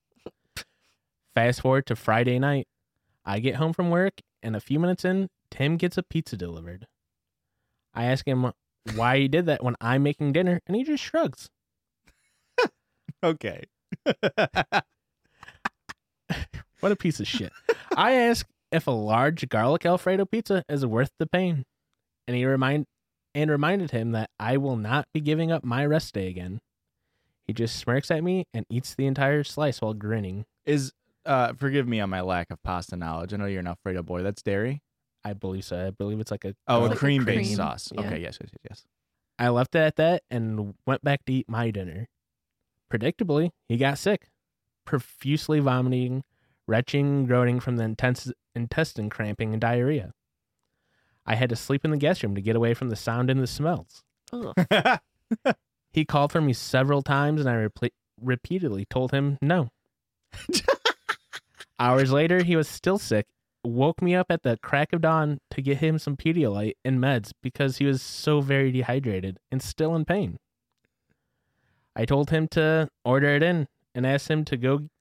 Fast forward to Friday night. I get home from work, and a few minutes in, Tim gets a pizza delivered. I ask him why he did that when I'm making dinner, and he just shrugs. Okay. What a piece of shit. I ask if a large garlic Alfredo pizza is worth the pain, and he reminded him that I will not be giving up my rest day again. He just smirks at me and eats the entire slice while grinning. Forgive me on my lack of pasta knowledge. I know you're an Alfredo boy. That's dairy? I believe so. I believe it's like a... Oh, Like a a cream-based cream. sauce. Yeah. Okay, yes. I left it at that and went back to eat my dinner. Predictably, he got sick, profusely vomiting, retching, groaning from the intense intestine cramping and diarrhea. I had to sleep in the guest room to get away from the sound and the smells. Ugh. He called for me several times, and I repeatedly told him no. Hours later, he was still sick, woke me up at the crack of dawn to get him some Pedialyte and meds because he was so very dehydrated and still in pain. I told him to order it in and asked him to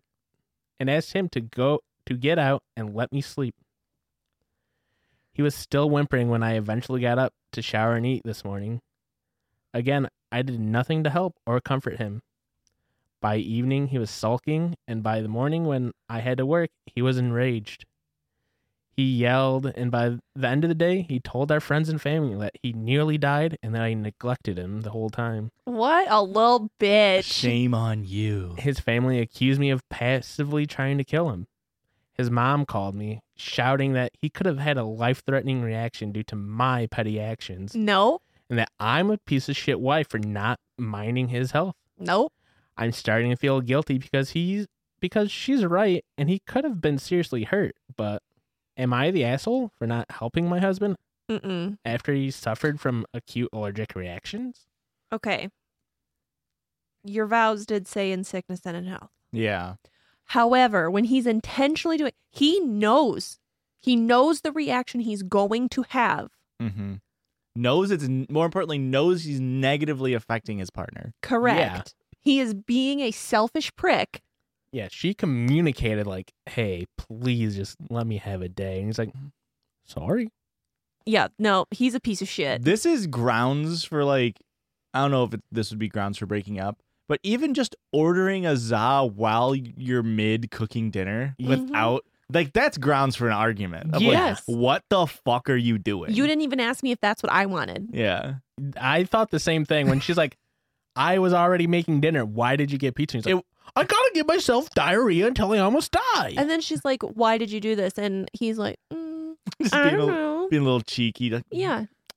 get out and let me sleep. He was still whimpering when I eventually got up to shower and eat this morning. Again, I did nothing to help or comfort him. By evening, he was sulking, and by the morning when I had to work, he was enraged. He yelled, and by the end of the day, he told our friends and family that he nearly died and that I neglected him the whole time. What a little bitch. Shame on you. His family accused me of passively trying to kill him. His mom called me, shouting that he could have had a life-threatening reaction due to my petty actions, No. and that I'm a piece of shit wife for not minding his health. Nope. I'm starting to feel guilty because she's right, and he could have been seriously hurt, but am I the asshole for not helping my husband Mm-mm. after he suffered from acute allergic reactions? Okay. Your vows did say in sickness and in health. Yeah. However, when he's intentionally doing, he knows the reaction he's going to have. Mm-hmm. More importantly, knows he's negatively affecting his partner. Correct. Yeah. He is being a selfish prick. Yeah, she communicated like, hey, please just let me have a day. And he's like, sorry. Yeah, no, he's a piece of shit. This is grounds for I don't know if this would be grounds for breaking up, but even just ordering a za while you're mid cooking dinner without that's grounds for an argument. Of Yes. What the fuck are you doing? You didn't even ask me if that's what I wanted. Yeah. I thought the same thing when she's like, I was already making dinner. Why did you get pizza? And he's like, I gotta give myself diarrhea until I almost die. And then she's like, why did you do this? And he's like, Just I being don't know. being a little cheeky. Yeah.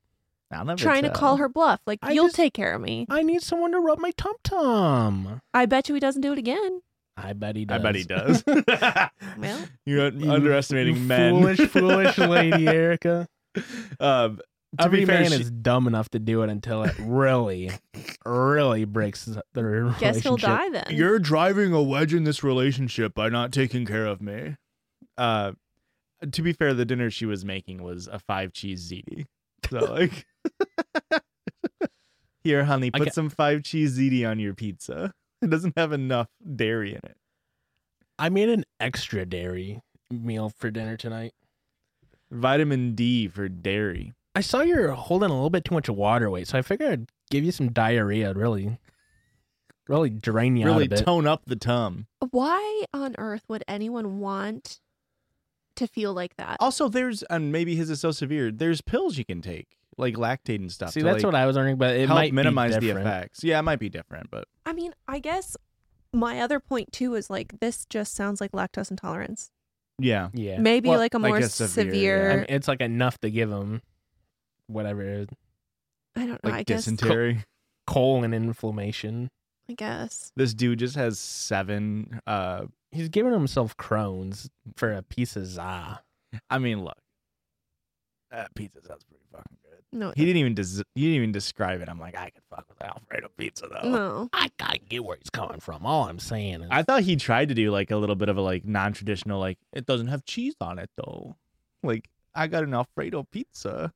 I'll never trying to tell. call her bluff. Like, I you'll just- take care of me. I need someone to rub my tum tum. I bet you he doesn't do it again. I bet he does. I bet he does. Well, You're You underestimating men. Foolish lady, Erica. To Every be fair, man she- is dumb enough to do it until it really, really breaks the relationship. guess he'll die then. You're driving a wedge in this relationship by not taking care of me. To be fair, the dinner she was making was a 5-cheese ziti. So like, here, honey, put some 5-cheese ziti on your pizza. It doesn't have enough dairy in it. I made an extra dairy meal for dinner tonight. Vitamin D for dairy. I saw you're holding a little bit too much water weight, so I figured I'd give you some diarrhea. Really drain you out Really a bit. tone up the tum. Why on earth would anyone want to feel like that? Also, there's, and maybe his is so severe, there's pills you can take, like lactate and stuff. See, to, that's like, what I was wondering, but it help might minimize be the different. effects. Yeah, it might be different, but I mean, I guess my other point too is like this just sounds like lactose intolerance. yeah. Yeah, Maybe Well, like a more severe. I mean, it's like enough to give him whatever it is. I don't know. Like I guess. dysentery. Colon inflammation. I guess. This dude just has 7. He's giving himself Crohn's for a piece of za. I mean, look, that pizza sounds pretty fucking good. No, He didn't even describe it. I'm like, I could fuck with Alfredo pizza though. no. I get where he's coming from. All I'm saying is, I thought he tried to do like a little bit of a like non-traditional, like it doesn't have cheese on it though. Like I got an Alfredo pizza,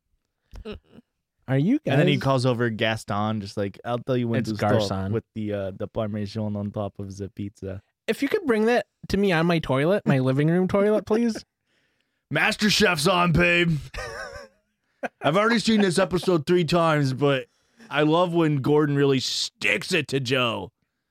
are you guys? and then he calls over Gaston, just like I'll tell you when It's to stop Garcon. with the parmesan on top of the pizza. If you could bring that to me on my toilet, my living room toilet, please. Master Chef's on, babe. I've already seen this episode 3 times, but I love when Gordon really sticks it to Joe.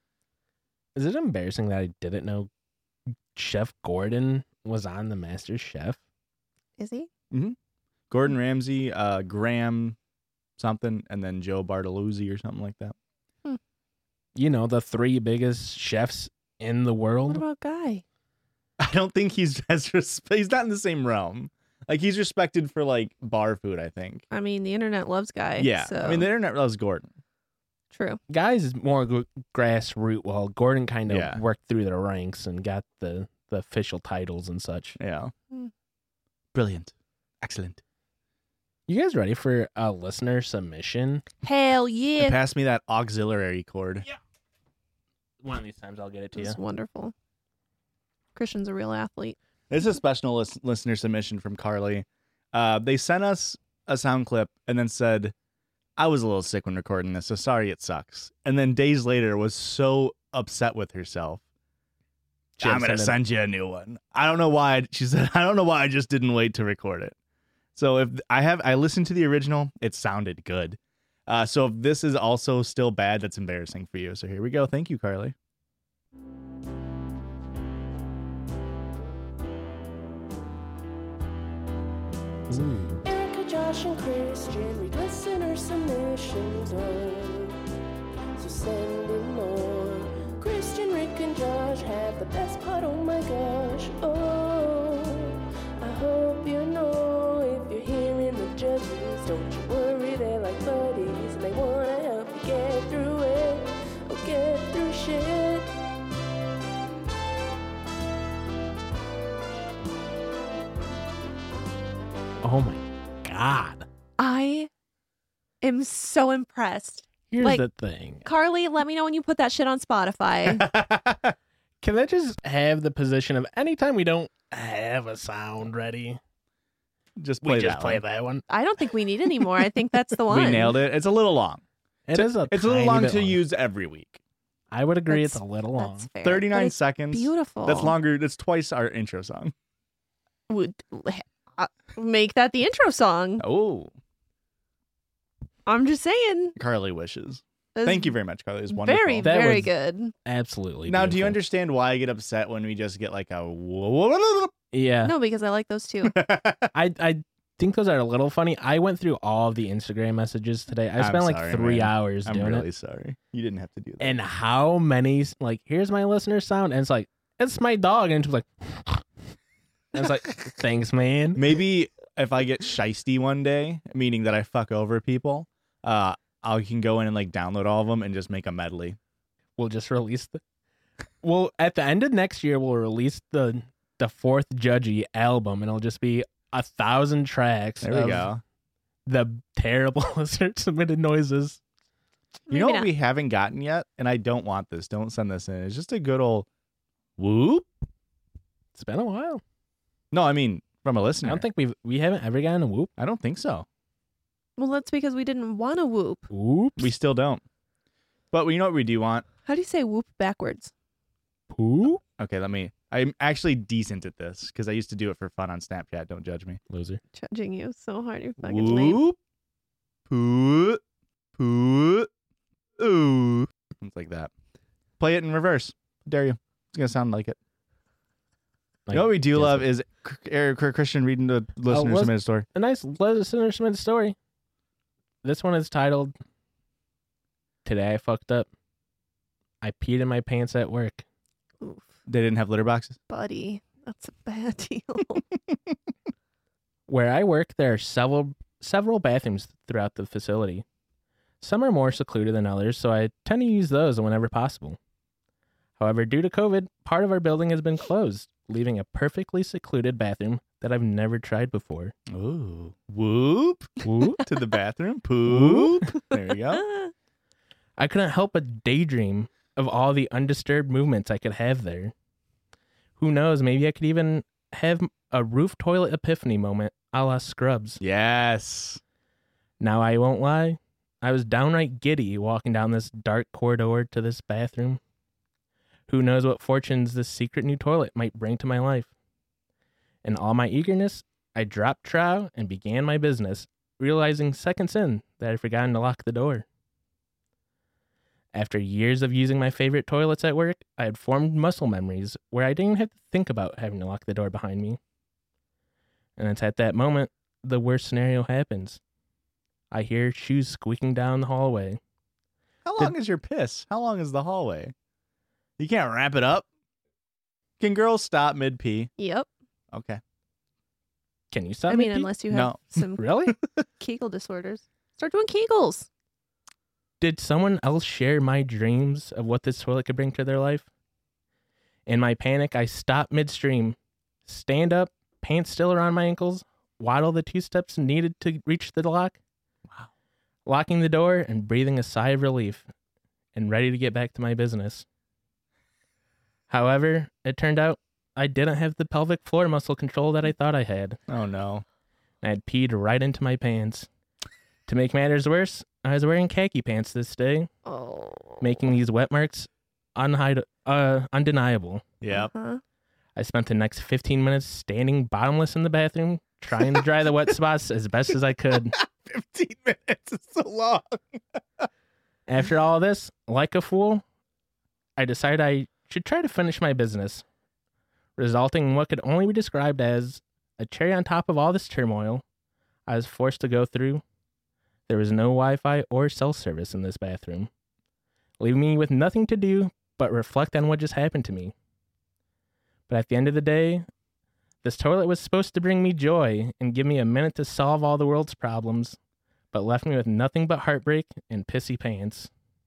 Is it embarrassing that I didn't know Chef Gordon was on the Master Chef? Is he? Gordon Ramsay, Graham something, and then Joe Bartoluzzi or something like that. You know, the 3 biggest chefs in the What world. about Guy? I don't think he's he's not in the same realm. Like he's respected for like bar food, I think. I mean, the internet loves Guy. Yeah. So. I mean, the internet loves Gordon. True. Guys is more grassroots, while Gordon kind of Yeah. worked through the ranks and got the official titles and such. Yeah. Hmm. Brilliant. Excellent. You guys ready for a listener submission? Hell yeah. Pass me that auxiliary cord. Yeah. One of these times I'll get it to you. It's wonderful. Christian's a real athlete. This is a special listener submission from Carly. They sent us a sound clip and then said, I was a little sick when recording this, so sorry it sucks. And then days later was so upset with herself. I'm going to send you a new one. I don't know why. She said, I don't know why I just didn't wait to record it. So if I listened to the original, it sounded good. So if this is also still bad, that's embarrassing for you. So here we go. Thank you, Carly. Erica, Josh, and Christian read listener submissions so send in more. Christian, Rick, and Josh have the best part, oh my gosh. Oh, I hope you know if you're hearing the judges, don't you worry, they're like buddies and they want to help you get through it, or get through shit. Oh my God. I am so impressed. Here's Like- the thing. Carly, let me know when you put that shit on Spotify. Can that just have the position of anytime we don't have a sound ready, Just we play just that play one. that one? I don't think we need any more. I think that's the one. We nailed it. It's a little long. It's It's a little tiny long bit to use every week. I would agree it's That's- a little long. That's fair. 39 But it's seconds. Beautiful. That's longer. That's twice our intro song. Would make that the intro song. Oh, I'm just saying. Carly wishes. That's Thank you very much, Carly. It was wonderful. Very, That very was- good. Absolutely. Now, do you beautiful. understand why I get upset when we just get like a Yeah. No, because I like those too. I think those are a little funny. I went through all of the Instagram messages today. I I'm spent like sorry, 3 man. hours I'm doing really it. sorry. You didn't have to do that. And how many, like, here's my listener sound. And it's like, it's my dog. And it's like, and it's like, thanks, man. Maybe if I get shisty one day, meaning that I fuck over people, I can go in and like download all of them and just make a medley. We'll just release Well, at the end of next year, we'll release the fourth Judgy album, and it'll just be 1,000 tracks. There we go. The terrible listener submitted noises. You know what we haven't gotten yet, and I don't want this. Don't send this in. It's just a good old whoop. It's been a while. No, I mean from a listener. I don't think we haven't ever gotten a whoop. I don't think so. Well, that's because we didn't want to whoop. Whoops. We still don't. But you know what we do want? How do you say whoop backwards? Whoop. Okay, I'm actually decent at this because I used to do it for fun on Snapchat. Don't judge me. Loser. Judging you so hard. You're fucking lame. Whoop. Poo. Poo. Ooh. It's like that. Play it in reverse. Dare you. It's going to sound like it. You know what we do love is Eric Christian reading the listener submitted story. A nice listener submitted story. This one is titled, Today I Fucked Up. I peed in my pants at work. Oof. They didn't have litter boxes? Buddy, that's a bad deal. Where I work, there are several bathrooms throughout the facility. Some are more secluded than others, so I tend to use those whenever possible. However, due to COVID, part of our building has been closed, leaving a perfectly secluded bathroom that I've never tried before. Ooh. Whoop. Whoop to the bathroom. Poop. There you go. I couldn't help but daydream of all the undisturbed movements I could have there. Who knows, maybe I could even have a roof toilet epiphany moment a la Scrubs. Yes. Now, I won't lie. I was downright giddy walking down this dark corridor to this bathroom. Who knows what fortunes this secret new toilet might bring to my life. In all my eagerness, I dropped trow and began my business, realizing seconds in that I'd forgotten to lock the door. After years of using my favorite toilets at work, I had formed muscle memories where I didn't have to think about having to lock the door behind me. And it's at that moment the worst scenario happens. I hear shoes squeaking down the hallway. How long is your piss? How long is the hallway? You can't wrap it up? Can girls stop mid-pee? Yep. Okay. Can you stop I mean, mid-pee? unless you have some Really? Kegel disorders. Start doing Kegels. Did someone else share my dreams of what this toilet could bring to their life? In my panic, I stop midstream, stand up, pants still around my ankles, waddle the 2 steps needed to reach the lock. Wow. Locking the door and breathing a sigh of relief and ready to get back to my business. However, it turned out I didn't have the pelvic floor muscle control that I thought I had. Oh, no. I had peed right into my pants. To make matters worse, I was wearing khaki pants this day, making these wet marks undeniable. Yep. Uh-huh. I spent the next 15 minutes standing bottomless in the bathroom, trying to dry the wet spots as best as I could. 15 minutes is so long. After all this, like a fool, I decided I should try to finish my business, resulting in what could only be described as a cherry on top of all this turmoil I was forced to go through. There was no Wi-Fi or cell service in this bathroom, leaving me with nothing to do but reflect on what just happened to me. But at the end of the day, this toilet was supposed to bring me joy and give me a minute to solve all the world's problems, but left me with nothing but heartbreak and pissy pants.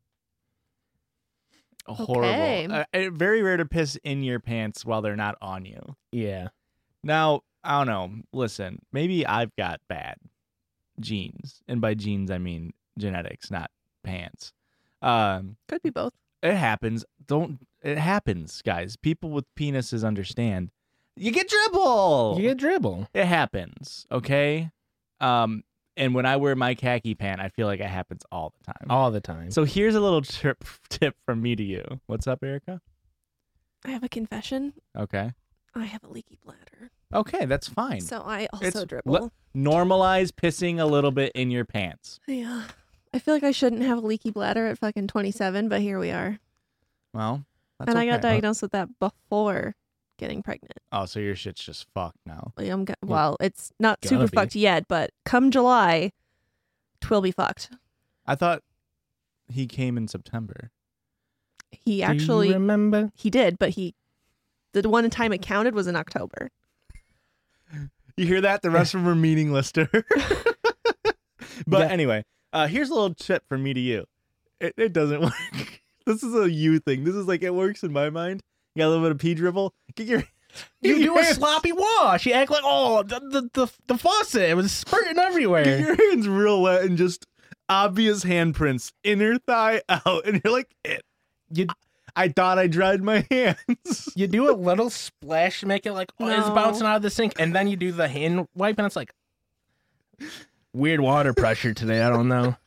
Horrible. Very rare to piss in your pants while they're not on you. Yeah. Now, I don't know. Listen, maybe I've got bad genes. And by genes, I mean genetics, not pants. Could be both. It happens. It happens, guys. People with penises understand. You get dribble. It happens, okay? And when I wear my khaki pant, I feel like it happens all the time. All the time. So here's a little tip from me to you. What's up, Erica? I have a confession. Okay. I have a leaky bladder. Okay, that's fine. So I also dribble. Normalize pissing a little bit in your pants. Yeah. I feel like I shouldn't have a leaky bladder at fucking 27, but here we are. Well, that's and okay. I got diagnosed with that before getting pregnant. Oh, so your shit's just fucked now. Well, it's not super fucked yet, but come July, 'twill be fucked. I thought he came in September. He actually... Do you remember? He did, but the one time it counted was in October. You hear that? The rest of them are meaningless to her. But Yeah. anyway, here's a little tip from me to you. It doesn't work. This is a you thing. This is like, it works in my mind. You got a little bit of pee dribble. You do a sloppy wash. You act like, oh, the faucet. It was spurting Get everywhere. your hands real wet and just obvious handprints, inner thigh out. And you're like, I thought I dried my hands. You do a little splash, make it like, oh, it's No. bouncing out of the sink. And then you do the hand wipe, and it's like, weird water pressure today. I don't know.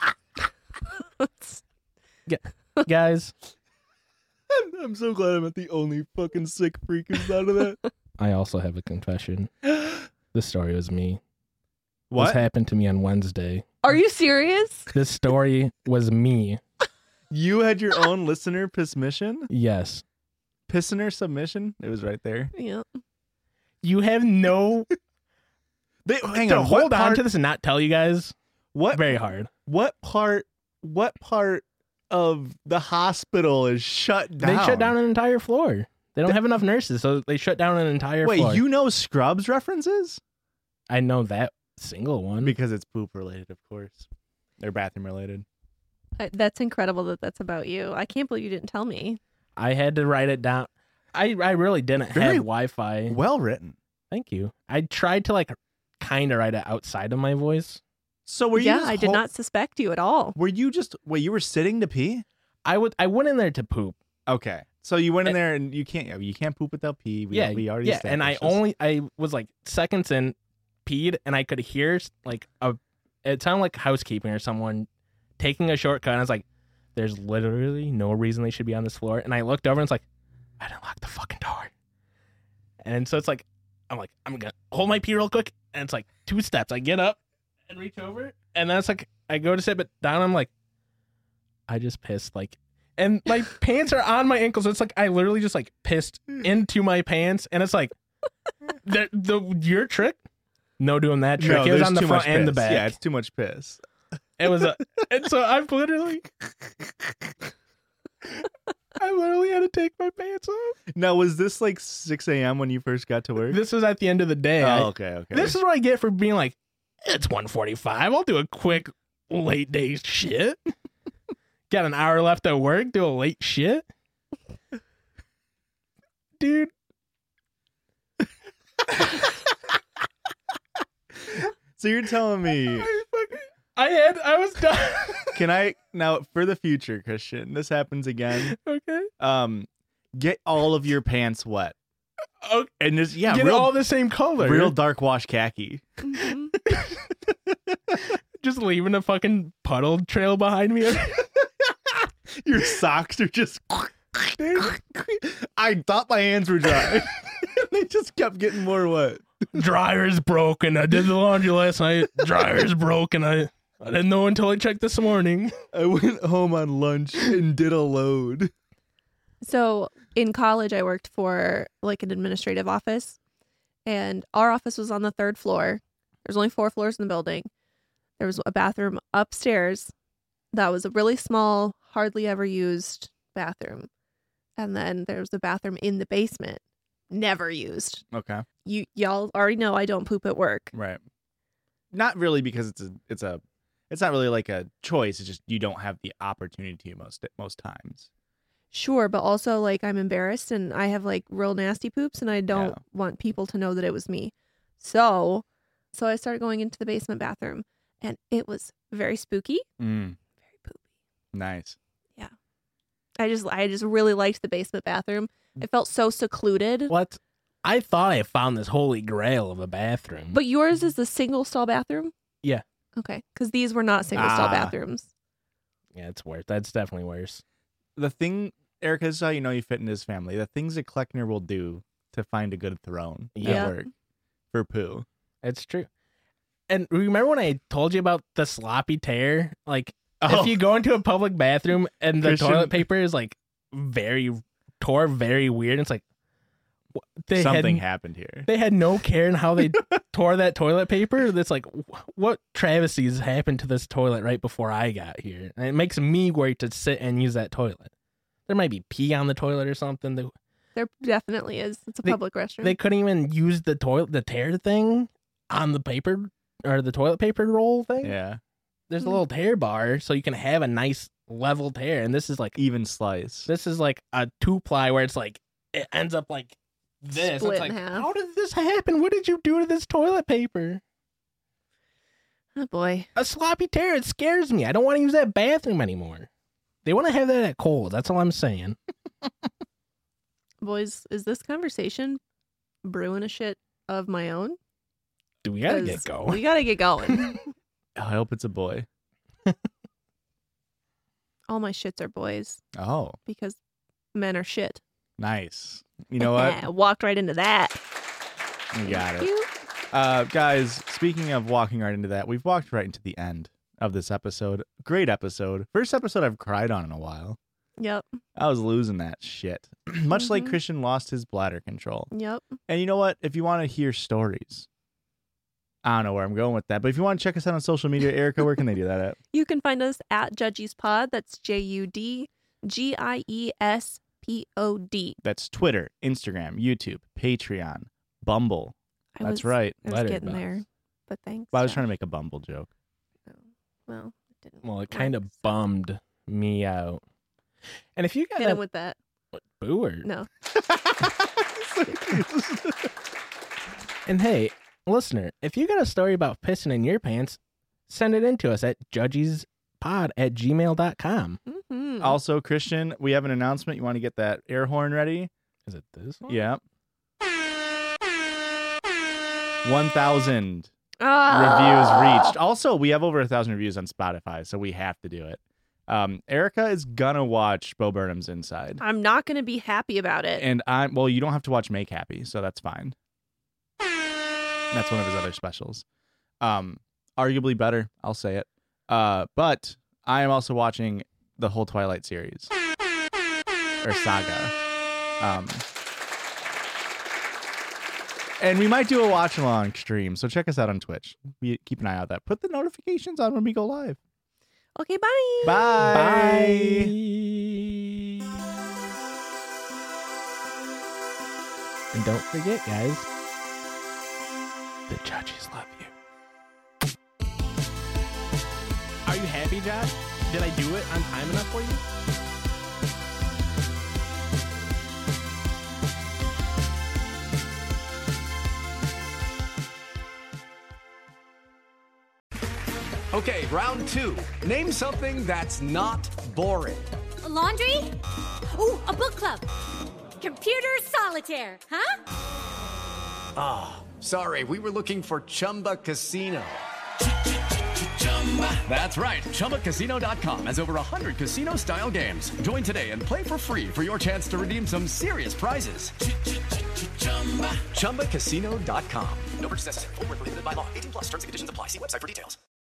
Guys, I'm so glad I'm not the only fucking sick freak who's out of that. I also have a confession. This story was me. What? This happened to me on Wednesday. Are you serious? This story was me. You had your own listener pismission? Yes. Pissener submission? It was right there. Yeah. You have no... Hang to on. hold on to this and not tell you guys. What? Very hard. What part of the hospital is shut down? They shut down an entire floor. They don't have enough nurses, so they shut down an entire floor. Wait, you know Scrubs references? I know that single one. Because it's poop related, of course. They're bathroom related. That's incredible that that's about you. I can't believe you didn't tell me. I had to write it down. I really didn't Very have Wi-Fi. Well written. Thank you. I tried to like kind of write it outside of my voice. So were you? Yeah, just I did not suspect you at all. Were you just? Wait, you were sitting to pee? I went in there to poop. Okay, so you went in there and you can't poop without pee. We already and established this. I was like seconds in, peed, and I could hear like it sounded like housekeeping or someone taking a shortcut. And I was like, there's literally no reason they should be on this floor. And I looked over and it's like, I didn't lock the fucking door. And so it's like, I'm gonna hold my pee real quick, and it's like 2 steps. I get up and reach over, and then it's like I go to sit but down. I'm like, I just pissed, like, and my pants are on my ankles. So it's like I literally just like pissed into my pants, and it's like your trick. No, doing that trick. No, it was there's on the too front much and the piss. back. Yeah, it's too much piss. It was and so I've literally had to take my pants off. Now, was this like 6 a.m. when you first got to work? This was at the end of the day. Oh, okay. This is what I get for being like, it's 1:45. I'll do a quick late day shit. Got an hour left at work, do a late shit. Dude. So you're telling me I was done. Can I now for the future, Christian? This happens again. Okay. Get all of your pants wet. Okay. And just Get all the same color. Real dark wash khaki. Just leaving a fucking puddle trail behind me. Your socks are just. I thought my hands were dry. They just kept getting more wet. Dryer's broken. I did the laundry last night. Dryer's broken. I didn't know until I checked this morning. I went home on lunch and did a load. So in college, I worked for like an administrative office, and our office was on the 3rd floor. There's only 4 floors in the building. There was a bathroom upstairs that was a really small, hardly ever used bathroom. And then there was a bathroom in the basement, never used. Okay. Y'all already know I don't poop at work. Right. Not really, because it's not really like a choice. It's just you don't have the opportunity most times. Sure, but also like I'm embarrassed and I have like real nasty poops and I don't want people to know that it was me. So I started going into the basement bathroom and it was very spooky. Very poopy. Nice. Yeah. I just really liked the basement bathroom. It felt so secluded. What? I thought I found this holy grail of a bathroom. But yours is the single stall bathroom? Yeah. Okay. Because these were not single stall bathrooms. Yeah, it's worse. That's definitely worse. The thing, Erica, this is how you know you fit in his family. The things that Kleckner will do to find a good throne at work for poo. It's true. And remember when I told you about the sloppy tear? Like, if you go into a public bathroom and the toilet paper is like very weird, it's like something happened here. They had no care in how they tore that toilet paper. That's like, what travesties happened to this toilet right before I got here? And it makes me worried to sit and use that toilet. There might be pee on the toilet or something. There definitely is. It's a public restroom. They couldn't even use the toilet, the tear thing. on the paper or the toilet paper roll thing. Yeah. There's a little tear bar so you can have a nice level tear. And this is like even slice. This is like a 2-ply where it's like it ends up like this. Split it's like, in half. how did this happen? What did you do to this toilet paper? Oh boy. A sloppy tear. It scares me. I don't want to use that bathroom anymore. They want to have that at Kohl's. That's all I'm saying. Boys, is this conversation brewing a shit of my own? Do we gotta get going? We gotta get going. I hope it's a boy. All my shits are boys Oh, because men are shit. nice. You know what? Walked right into that. You got Thank it. you. Guys, speaking of walking right into that, we've walked right into the end of this episode. Great episode. First episode I've cried on in a while. Yep. I was losing that shit. Much like Christian lost his bladder control. Yep. And you know what? If you want to hear stories, I don't know where I'm going with that, but if you want to check us out on social media, Erica, where can they do that at? You can find us at Judgies Pod. That's JUDGIESPOD. That's Twitter, Instagram, YouTube, Patreon, Bumble. That's right. I was getting there, but thanks. Well, I was Josh. trying to make a Bumble joke. Well, it didn't. Well, it kind of bummed me out. And if you got Hit him with that. booer, No. and hey, listener, if you got a story about pissing in your pants, send it in to us at judgiespod@gmail.com. Mm-hmm. Also, Christian, we have an announcement. You want to get that air horn ready? Is it this one? Yeah. 1,000 Ah. reviews reached. Also, we have over 1,000 reviews on Spotify, so we have to do it. Erica is gonna watch Bo Burnham's Inside. I'm not going to be happy about it. And well, you don't have to watch Make Happy, so that's fine. That's one of his other specials. Arguably better, I'll say it. But I am also watching the whole Twilight series. Or saga. And we might do a watch-along stream, so check us out on Twitch. Keep an eye out that. Put the notifications on when we go live. Okay, bye. Bye. And don't forget, guys, the judges love you. Are you happy, Josh? Did I do it on time enough for you? Okay, round 2. Name something that's not boring. A laundry? Ooh, a book club. Computer solitaire, huh? Ah, sorry, we were looking for Chumba Casino. That's right, ChumbaCasino.com has over 100 casino-style games. Join today and play for free for your chance to redeem some serious prizes. ChumbaCasino.com. No purchase necessary. Void where prohibited by law. 18+ terms and conditions apply. See website for details.